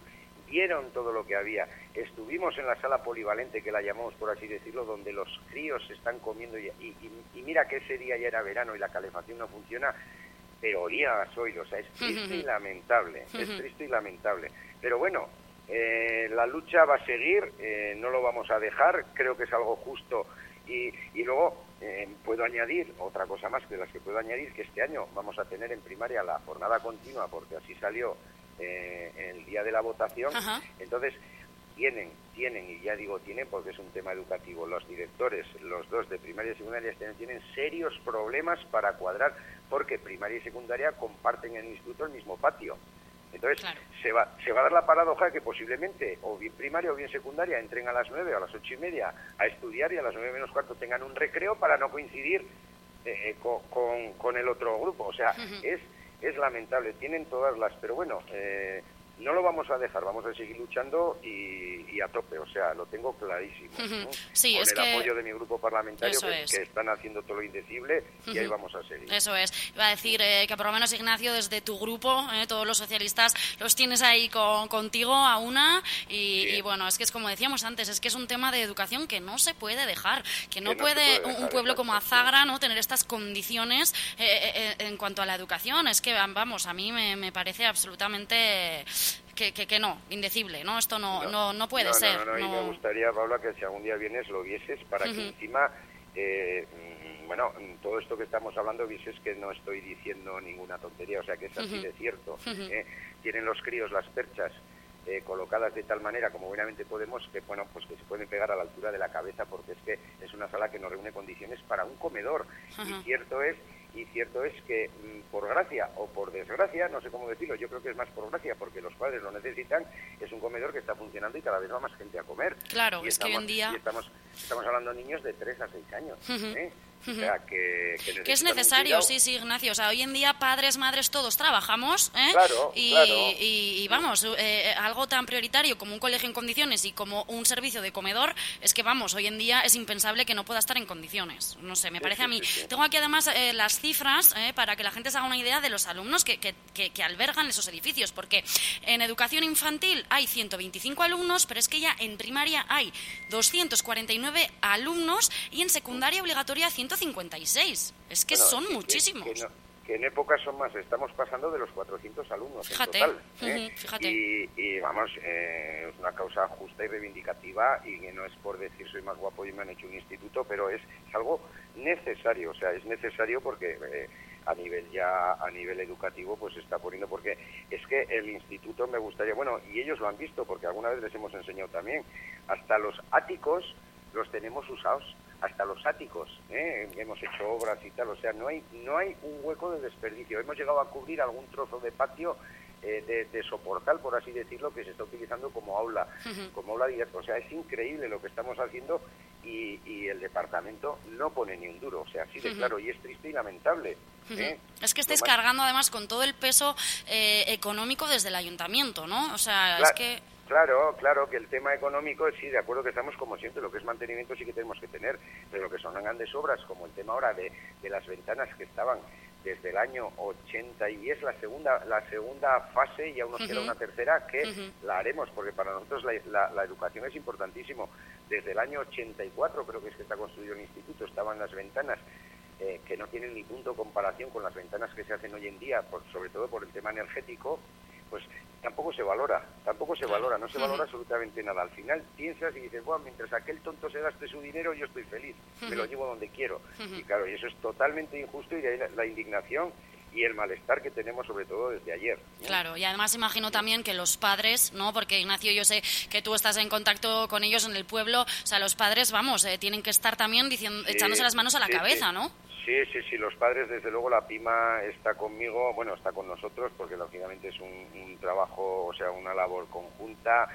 vieron todo lo que había. Estuvimos en la sala polivalente, que la llamamos por así decirlo, donde los críos se están comiendo y, y, y mira que ese día ya era verano y la calefacción no funciona, pero olía a gasoil, o sea, es triste uh-huh. y lamentable, uh-huh. es triste y lamentable. Pero bueno, eh, la lucha va a seguir, eh, no lo vamos a dejar, creo que es algo justo. Y, y luego eh, puedo añadir otra cosa más de las que puedo añadir, que este año vamos a tener en primaria la jornada continua, porque así salió eh, el día de la votación. Ajá. Entonces tienen, tienen, y ya digo tienen porque es un tema educativo, los directores, los dos de primaria y secundaria tienen, tienen serios problemas para cuadrar, porque primaria y secundaria comparten en el instituto el mismo patio. Entonces, claro. se va se va a dar la paradoja que posiblemente, o bien primaria o bien secundaria, entren a las nueve o a las ocho y media a estudiar y a las nueve menos cuarto tengan un recreo para no coincidir eh, con, con, con el otro grupo. O sea, uh-huh. es, es lamentable, tienen todas las... Pero bueno, eh, no lo vamos a dejar, vamos a seguir luchando y, y a tope, o sea, lo tengo clarísimo. Uh-huh. ¿no? Sí, con es el que... apoyo de mi grupo parlamentario que, es. que están haciendo todo lo indecible y uh-huh. ahí vamos a seguir. Eso es. Iba a decir eh, que por lo menos, Ignacio, desde tu grupo, eh, todos los socialistas los tienes ahí con, contigo a una y, sí. y bueno, es que es como decíamos antes, es que es un tema de educación que no se puede dejar, que no, que no puede, puede dejar, un pueblo como Azagra, ¿no?, tener estas condiciones eh, eh, en cuanto a la educación. Es que, vamos, a mí me, me parece absolutamente... Que, que, que no, indecible, ¿no? Esto no, no, no, no puede no, ser. No, no, no, no. Y me gustaría, Paula, que si algún día vienes lo vieses para uh-huh. que encima, eh, bueno, todo esto que estamos hablando vieses que no estoy diciendo ninguna tontería, o sea que es así uh-huh. de cierto. Uh-huh. Eh, tienen los críos las perchas eh, colocadas de tal manera, como buenamente podemos, que bueno, pues que se pueden pegar a la altura de la cabeza, porque es que es una sala que no reúne condiciones para un comedor. Uh-huh. Y cierto es Y cierto es que, por gracia o por desgracia, no sé cómo decirlo, yo creo que es más por gracia, porque los padres lo necesitan, es un comedor que está funcionando y cada vez va más gente a comer. Claro, y es estamos, que hoy en día... Y estamos, estamos hablando de niños de tres a seis años, uh-huh. ¿eh? O sea, que, que, que es necesario, sí, sí, Ignacio. O sea, hoy en día padres, madres, todos trabajamos, ¿eh? Claro, y, claro. Y, y vamos, eh, algo tan prioritario como un colegio en condiciones y como un servicio de comedor, es que vamos, hoy en día es impensable que no pueda estar en condiciones. No sé, me parece a mí. Sí, sí, sí. Tengo aquí además eh, las cifras eh, para que la gente se haga una idea de los alumnos que, que, que, que albergan esos edificios, porque en educación infantil hay ciento veinticinco alumnos, pero es que ya en primaria hay doscientos cuarenta y nueve alumnos y en secundaria obligatoria ciento cincuenta y seis. Es que bueno, son que, muchísimos. Que, no, que en épocas son más, estamos pasando de los cuatrocientos alumnos fíjate, en total. ¿eh? uh-huh, fíjate. Y, y vamos, eh, es una causa justa y reivindicativa, y que no es por decir soy más guapo y me han hecho un instituto, pero es, es algo necesario, o sea, es necesario porque eh, a nivel ya, a nivel educativo, pues se está poniendo, porque es que el instituto me gustaría, bueno, y ellos lo han visto, porque alguna vez les hemos enseñado también, hasta los áticos los tenemos usados, hasta los áticos, ¿eh? Hemos hecho obras y tal, o sea, no hay no hay un hueco de desperdicio. Hemos llegado a cubrir algún trozo de patio eh, de, de soportal, por así decirlo, que se está utilizando como aula, uh-huh. como aula directa. O sea, es increíble lo que estamos haciendo y, y el departamento no pone ni un duro, o sea, así de uh-huh. claro, y es triste y lamentable. ¿eh? Es que estáis cargando además con todo el peso eh, económico desde el ayuntamiento, ¿no? O sea, claro. es que... Claro, claro, que el tema económico, sí, de acuerdo que estamos como siempre, lo que es mantenimiento sí que tenemos que tener, pero lo que son grandes obras, como el tema ahora de, de las ventanas que estaban desde el año ochenta y es la segunda la segunda fase y aún nos uh-huh. queda una tercera que uh-huh. la haremos, porque para nosotros la, la, la educación es importantísimo. Desde el año ochenta y cuatro creo que es que está construido el instituto, estaban las ventanas eh, que no tienen ni punto de comparación con las ventanas que se hacen hoy en día, por, sobre todo por el tema energético, pues tampoco se valora, tampoco se valora, no se valora uh-huh. absolutamente nada. Al final piensas y dices, bueno, mientras aquel tonto se gaste su dinero, yo estoy feliz, uh-huh. me lo llevo donde quiero. Uh-huh. Y claro, y eso es totalmente injusto, y de ahí la, la indignación y el malestar que tenemos, sobre todo desde ayer, ¿no? Claro, y además imagino también que los padres, ¿no? Porque, Ignacio, yo sé que tú estás en contacto con ellos en el pueblo, o sea, los padres, vamos, eh, tienen que estar también diciendo, sí, echándose las manos a la sí, cabeza, sí. ¿no? Sí, sí, sí, los padres, desde luego, la PIMA está conmigo, bueno, está con nosotros, porque lógicamente es un, un trabajo, o sea, una labor conjunta.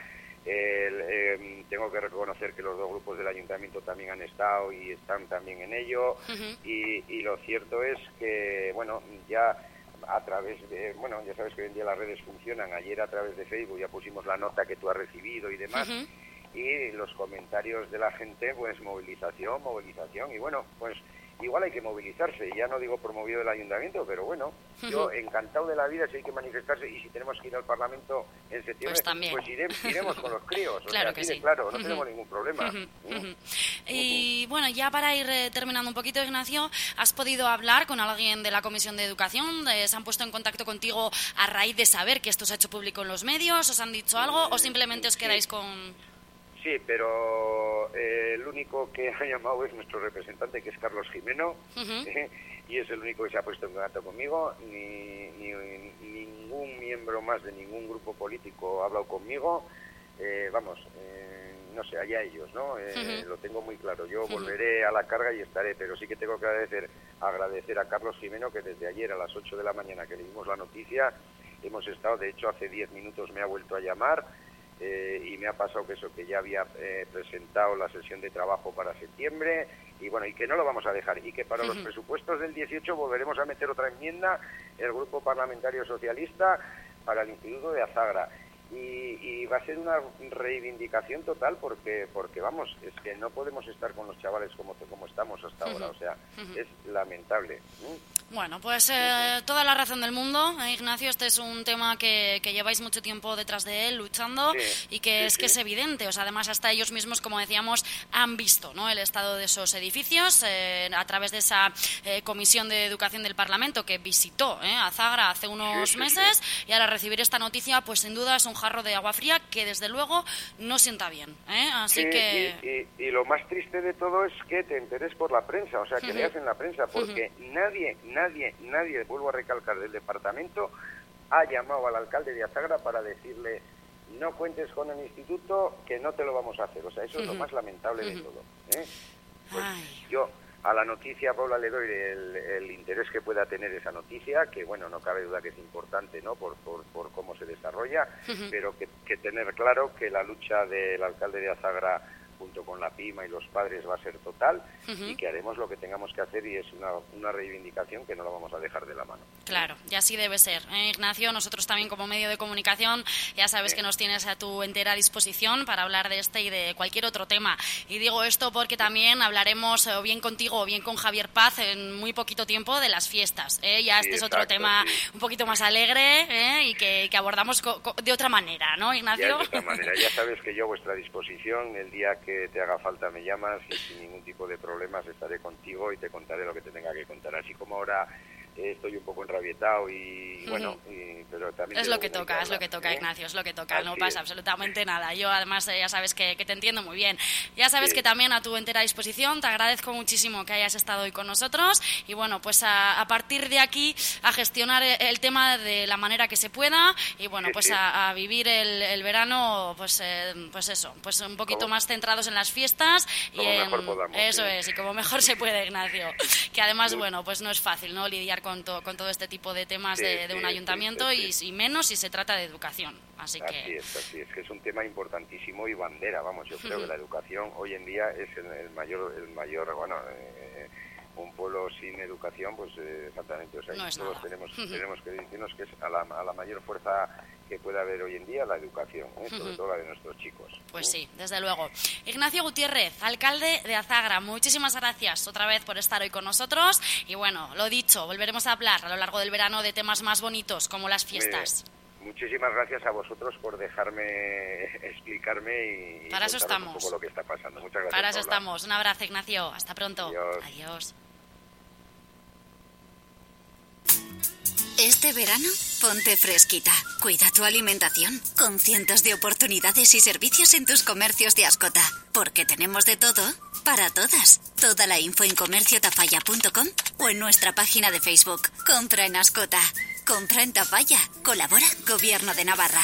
El, eh, tengo que reconocer que los dos grupos del ayuntamiento también han estado y están también en ello, uh-huh. y, y lo cierto es que, bueno, ya a través de, bueno, ya sabes que hoy en día las redes funcionan, ayer a través de Facebook ya pusimos la nota que tú has recibido y demás, uh-huh. y los comentarios de la gente, pues movilización, movilización, y bueno, pues igual hay que movilizarse, ya no digo promovido del ayuntamiento, pero bueno, yo encantado de la vida si hay que manifestarse y si tenemos que ir al Parlamento en septiembre, pues, también. pues ire, iremos con los críos, o claro sea, que así de sí. claro, no Uh-huh. tenemos ningún problema. Uh-huh. Uh-huh. Y bueno, ya para ir eh, terminando un poquito, Ignacio, ¿has podido hablar con alguien de la Comisión de Educación? Eh, ¿Se han puesto en contacto contigo a raíz de saber que esto se ha hecho público en los medios? ¿Os han dicho algo o simplemente os quedáis con...? Sí, pero eh, el único que ha llamado es nuestro representante, que es Carlos Jimeno, Uh-huh. eh, y es el único que se ha puesto en contacto conmigo. Ni, ni, ni ningún miembro más de ningún grupo político ha hablado conmigo. Eh, vamos, eh, no sé, allá ellos, ¿no? Eh, Uh-huh. Lo tengo muy claro. Yo Uh-huh. volveré a la carga y estaré, pero sí que tengo que agradecer, agradecer a Carlos Jimeno, que desde ayer a las ocho de la mañana que le dimos la noticia, hemos estado, de hecho, hace diez minutos me ha vuelto a llamar. Eh, y me ha pasado que eso, que ya había eh, presentado la sesión de trabajo para septiembre, y bueno, y que no lo vamos a dejar, y que para Uh-huh. los presupuestos del dieciocho volveremos a meter otra enmienda, el Grupo Parlamentario Socialista, para el Instituto de Azagra. Y, y va a ser una reivindicación total porque, porque vamos, es que no podemos estar con los chavales como, como estamos hasta ahora, Uh-huh. o sea, Uh-huh. es lamentable. ¿no? Bueno, pues eh, toda la razón del mundo, eh, Ignacio. Este es un tema que, que lleváis mucho tiempo detrás de él, luchando, Sí, y que sí, es sí. que es evidente. O sea, además, hasta ellos mismos, como decíamos, han visto, ¿no?, el estado de esos edificios eh, a través de esa eh, Comisión de Educación del Parlamento que visitó eh, Azagra hace unos Sí, sí, meses, y ahora recibir esta noticia, pues sin duda es un jarro de agua fría que, desde luego, no sienta bien. ¿eh? Así Sí, que... y, y, y lo más triste de todo es que te enteres por la prensa, o sea, que Ujú. leas en la prensa, porque nadie, nadie, nadie, vuelvo a recalcar, del departamento ha llamado al alcalde de Azagra para decirle: no cuentes con el instituto, que no te lo vamos a hacer. O sea, eso es lo Ujú. más lamentable de Ujú. todo. ¿eh? Pues Ay. yo a la noticia, Paula, le doy el, el interés que pueda tener esa noticia, que bueno, no cabe duda que es importante, ¿no?, por, por, por cómo se desarrolla, Ujú. pero que, que tener claro que la lucha del alcalde de Azagra junto con la PIMA y los padres va a ser total, Ujú. y que haremos lo que tengamos que hacer, y es una, una reivindicación que no la vamos a dejar de la mano. Claro, y así debe ser. ¿eh, Ignacio? Nosotros también, como medio de comunicación, ya sabes Sí. que nos tienes a tu entera disposición para hablar de este y de cualquier otro tema. Y digo esto porque también hablaremos eh, o bien contigo o bien con Javier Paz en muy poquito tiempo de las fiestas. ¿eh? Ya este Sí, es otro exacto, tema sí. un poquito más alegre ¿eh? y que, que abordamos co- co- de otra manera, ¿no, Ya Ignacio? de otra manera, ya sabes que yo a vuestra disposición, el día que te haga falta me llamas, y sin ningún tipo de problemas estaré contigo y te contaré lo que te tenga que contar. Así como ahora eh, estoy un poco enrabietado y Ujú. bueno, y, pero también Es tengo lo que mucho toca, es lo hablar, que toca, ¿eh? Ignacio, es lo que toca, no Así pasa es. absolutamente nada. Yo, además, eh, ya sabes que, que te entiendo muy bien. Ya sabes Sí. que también a tu entera disposición, te agradezco muchísimo que hayas estado hoy con nosotros, y bueno, pues a, a partir de aquí a gestionar el, el tema de la manera que se pueda, y bueno, Sí, pues sí. a, a vivir el, el verano, pues eh, pues eso, pues un poquito Como- más centrados en las fiestas y como en- mejor podamos, eso sí. es, y como mejor se puede, Ignacio. Que además, Sí. bueno, pues no es fácil, ¿no?, lidiar con, to- con todo este tipo de temas Sí, de, de sí, un sí, ayuntamiento, sí, sí. Y, y menos si se trata de educación. Así Así que es, así es, que es un tema importantísimo y bandera, vamos, yo creo Ujú. que la educación hoy en día es el, el mayor, el mayor, bueno, eh, un pueblo sin educación, pues eh, exactamente, o sea, No es todos nada. tenemos, Ujú. tenemos que decirnos que es a la, a la mayor fuerza que puede haber hoy en día la educación, ¿eh? sobre Ujú. todo la de nuestros chicos. pues ¿eh? sí, desde luego. Ignacio Gutiérrez, alcalde de Azagra, muchísimas gracias otra vez por estar hoy con nosotros, y bueno, lo dicho, volveremos a hablar a lo largo del verano de temas más bonitos como las fiestas. Muy bien. Muchísimas gracias a vosotros por dejarme explicarme y, y Para eso contaros estamos. un poco lo que está pasando. Muchas gracias. Para eso Paula. estamos. Un abrazo, Ignacio. Hasta pronto. Adiós. Adiós. Este verano, ponte fresquita. Cuida tu alimentación con cientos de oportunidades y servicios en tus comercios de Ascota. Porque tenemos de todo para todas. Toda la info en comercio tafalla punto com o en nuestra página de Facebook. Compra en Ascota. Compra en Tafalla. Colabora Gobierno de Navarra.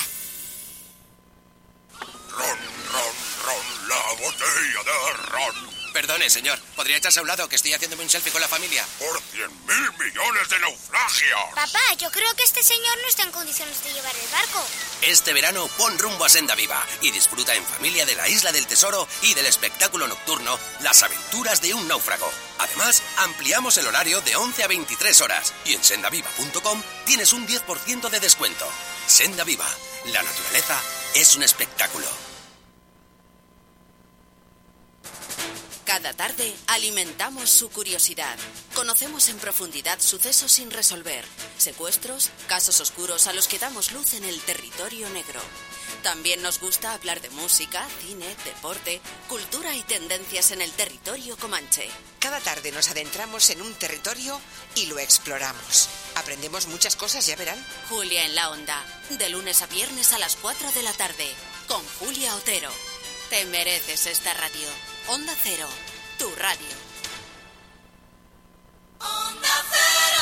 Ron, ron, ron, la botella de ron. Perdone, señor. ¿Podría echarse a un lado que estoy haciéndome un selfie con la familia? Por cien mil millones de naufragios. Papá, yo creo que este señor no está en condiciones de llevar el barco. Este verano pon rumbo a Senda Viva y disfruta en familia de la Isla del Tesoro y del espectáculo nocturno Las aventuras de un náufrago. Además, ampliamos el horario de once a veintitrés horas y en senda viva punto com tienes un diez por ciento de descuento. Senda Viva. La naturaleza es un espectáculo. Cada tarde alimentamos su curiosidad. Conocemos en profundidad sucesos sin resolver, secuestros, casos oscuros a los que damos luz en el territorio negro. También nos gusta hablar de música, cine, deporte, cultura y tendencias en el territorio comanche. Cada tarde nos adentramos en un territorio y lo exploramos. Aprendemos muchas cosas, ya verán. Julia en la Onda, de lunes a viernes a las cuatro de la tarde, con Julia Otero. Te mereces esta radio. Onda Cero, tu radio. Onda Cero.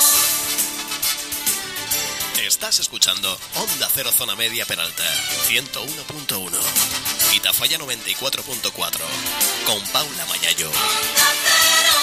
Estás escuchando Onda Cero Zona Media Peralta, ciento uno punto uno. Y Tafalla noventa y cuatro punto cuatro, con Paula Mayayo. Onda Cero.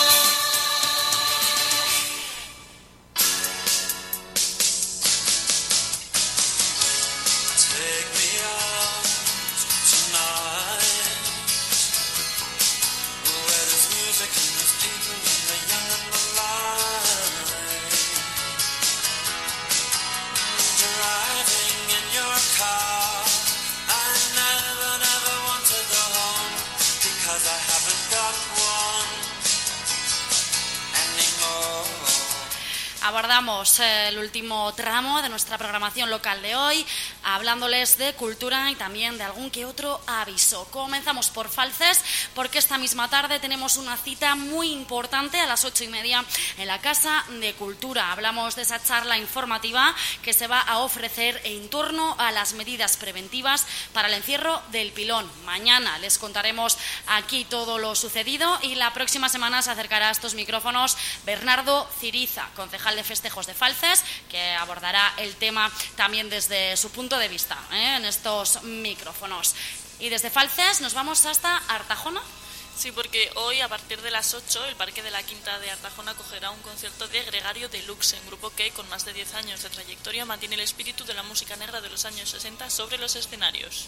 Abordamos el último tramo de nuestra programación local de hoy, hablándoles de cultura y también de algún que otro aviso. Comenzamos por Falces, porque esta misma tarde tenemos una cita muy importante a las ocho y media en la Casa de Cultura. Hablamos de esa charla informativa que se va a ofrecer en torno a las medidas preventivas para el encierro del pilón. Mañana les contaremos aquí todo lo sucedido y la próxima semana se acercará a estos micrófonos Bernardo Ciriza, concejal de festejos de Falces, que abordará el tema también desde su punto de vista, ¿eh? en estos micrófonos. Y desde Falces nos vamos hasta Artajona. Sí, porque hoy a partir de las ocho el Parque de la Quinta de Artajona acogerá un concierto de Gregario Deluxe, un grupo que con más de diez años de trayectoria mantiene el espíritu de la música negra de los años sesenta sobre los escenarios.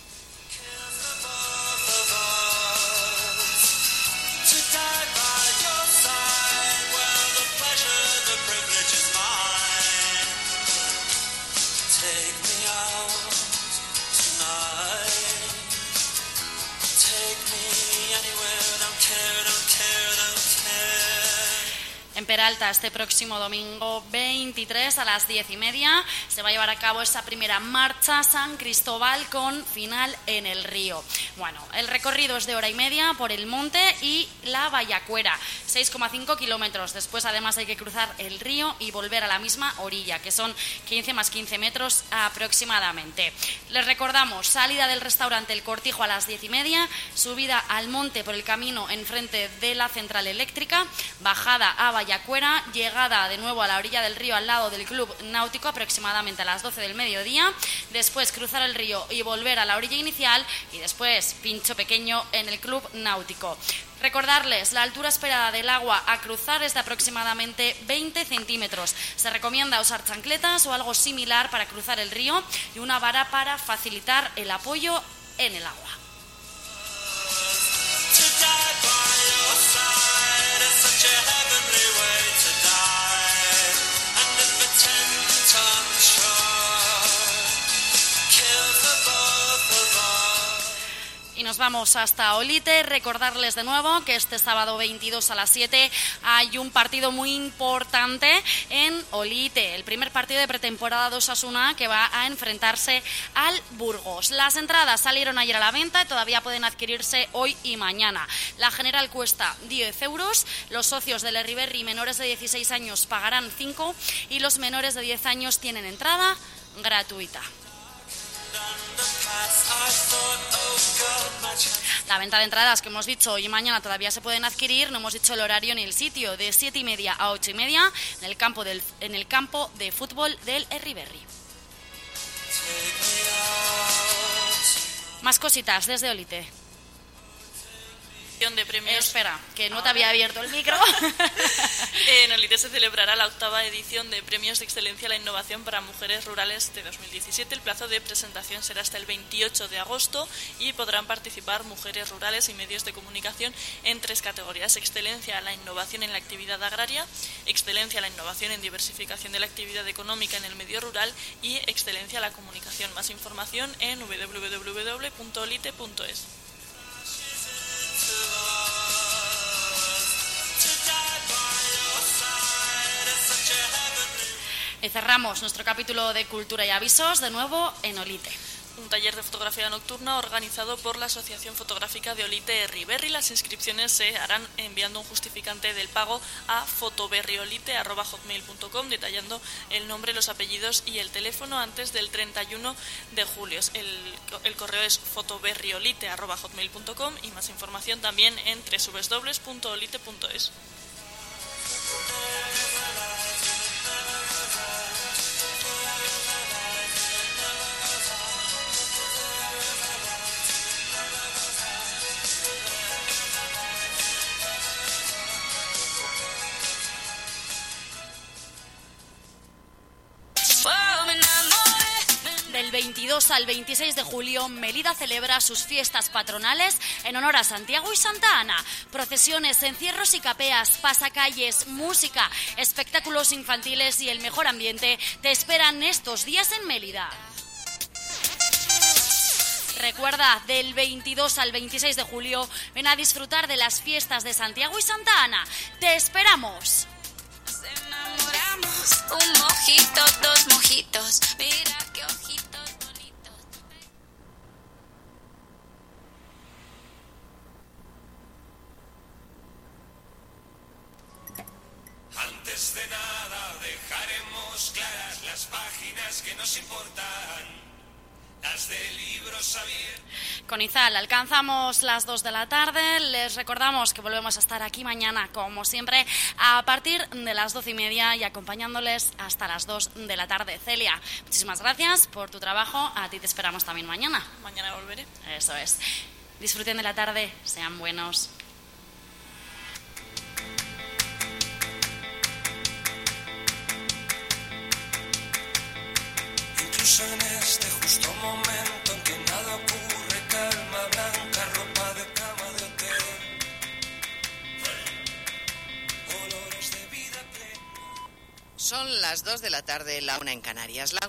En Peralta, este próximo domingo veintitrés a las diez y media se va a llevar a cabo esa primera marcha San Cristóbal con final en el río. Bueno, el recorrido es de hora y media por el monte y la Vallacuera, seis coma cinco kilómetros. Después, además, hay que cruzar el río y volver a la misma orilla, que son quince más quince metros aproximadamente. Les recordamos, salida del restaurante El Cortijo a las diez y media, subida al monte por el camino enfrente de la central eléctrica, bajada a Vallacuera, llegada de nuevo a la orilla del río al lado del Club Náutico aproximadamente a las doce del mediodía, después cruzar el río y volver a la orilla inicial y después pincho pequeño en el Club Náutico. Recordarles, la altura esperada del agua a cruzar es de aproximadamente veinte centímetros. Se recomienda usar chancletas o algo similar para cruzar el río y una vara para facilitar el apoyo en el agua. Y nos vamos hasta Olite. Recordarles de nuevo que este sábado veintidós a las siete hay un partido muy importante en Olite, el primer partido de pretemporada de Osasuna, que va a enfrentarse al Burgos. Las entradas salieron ayer a la venta y todavía pueden adquirirse hoy y mañana. La general cuesta diez euros, los socios del Erriberri menores de dieciséis años pagarán cinco y los menores de diez años tienen entrada gratuita. La venta de entradas que hemos dicho hoy y mañana todavía se pueden adquirir, no hemos dicho el horario ni el sitio, de siete y media a ocho y media en el campo del, en el campo de fútbol del Erriberri. Más cositas desde Olite. De premios. Eh, espera, que no te había abierto el micro. En Olite se celebrará la octava edición de Premios de Excelencia a la Innovación para Mujeres Rurales de dos mil diecisiete. El plazo de presentación será hasta el veintiocho de agosto y podrán participar mujeres rurales y medios de comunicación en tres categorías: excelencia a la innovación en la actividad agraria, excelencia a la innovación en diversificación de la actividad económica en el medio rural y excelencia a la comunicación. Más información en w w w punto olite punto es. Y cerramos nuestro capítulo de Cultura y Avisos de nuevo en Olite. Un taller de fotografía nocturna organizado por la Asociación Fotográfica de Olite Herriberri. Las inscripciones se harán enviando un justificante del pago a fotoberriolite arroba hotmail punto com, detallando el nombre, los apellidos y el teléfono antes del treinta y uno de julio. El, el correo es fotoberriolite arroba hotmail punto com y más información también en doble u doble u doble u punto olite punto es. Del veintidós al veintiséis de julio, Mélida celebra sus fiestas patronales en honor a Santiago y Santa Ana. Procesiones, encierros y capeas, pasacalles, música, espectáculos infantiles y el mejor ambiente te esperan estos días en Mélida. Recuerda, del veintidós al veintiséis de julio, ven a disfrutar de las fiestas de Santiago y Santa Ana. ¡Te esperamos! Un mojito, dos mojitos, mira qué ojitos bonitos. Antes de nada dejaremos claras las páginas que nos importan. Las de libros abiertos. Con Izal alcanzamos las dos de la tarde. Les recordamos que volvemos a estar aquí mañana, como siempre, a partir de las doce y media y acompañándoles hasta las dos de la tarde. Celia, muchísimas gracias por tu trabajo. A ti te esperamos también mañana. Mañana volveré. Eso es. Disfruten de la tarde, sean buenos. Incluso en este justo momento en que nada ocurre, calma blanca, ropa de cama de hotel, olores de vida plena. Son las dos de la tarde, la una en Canarias. La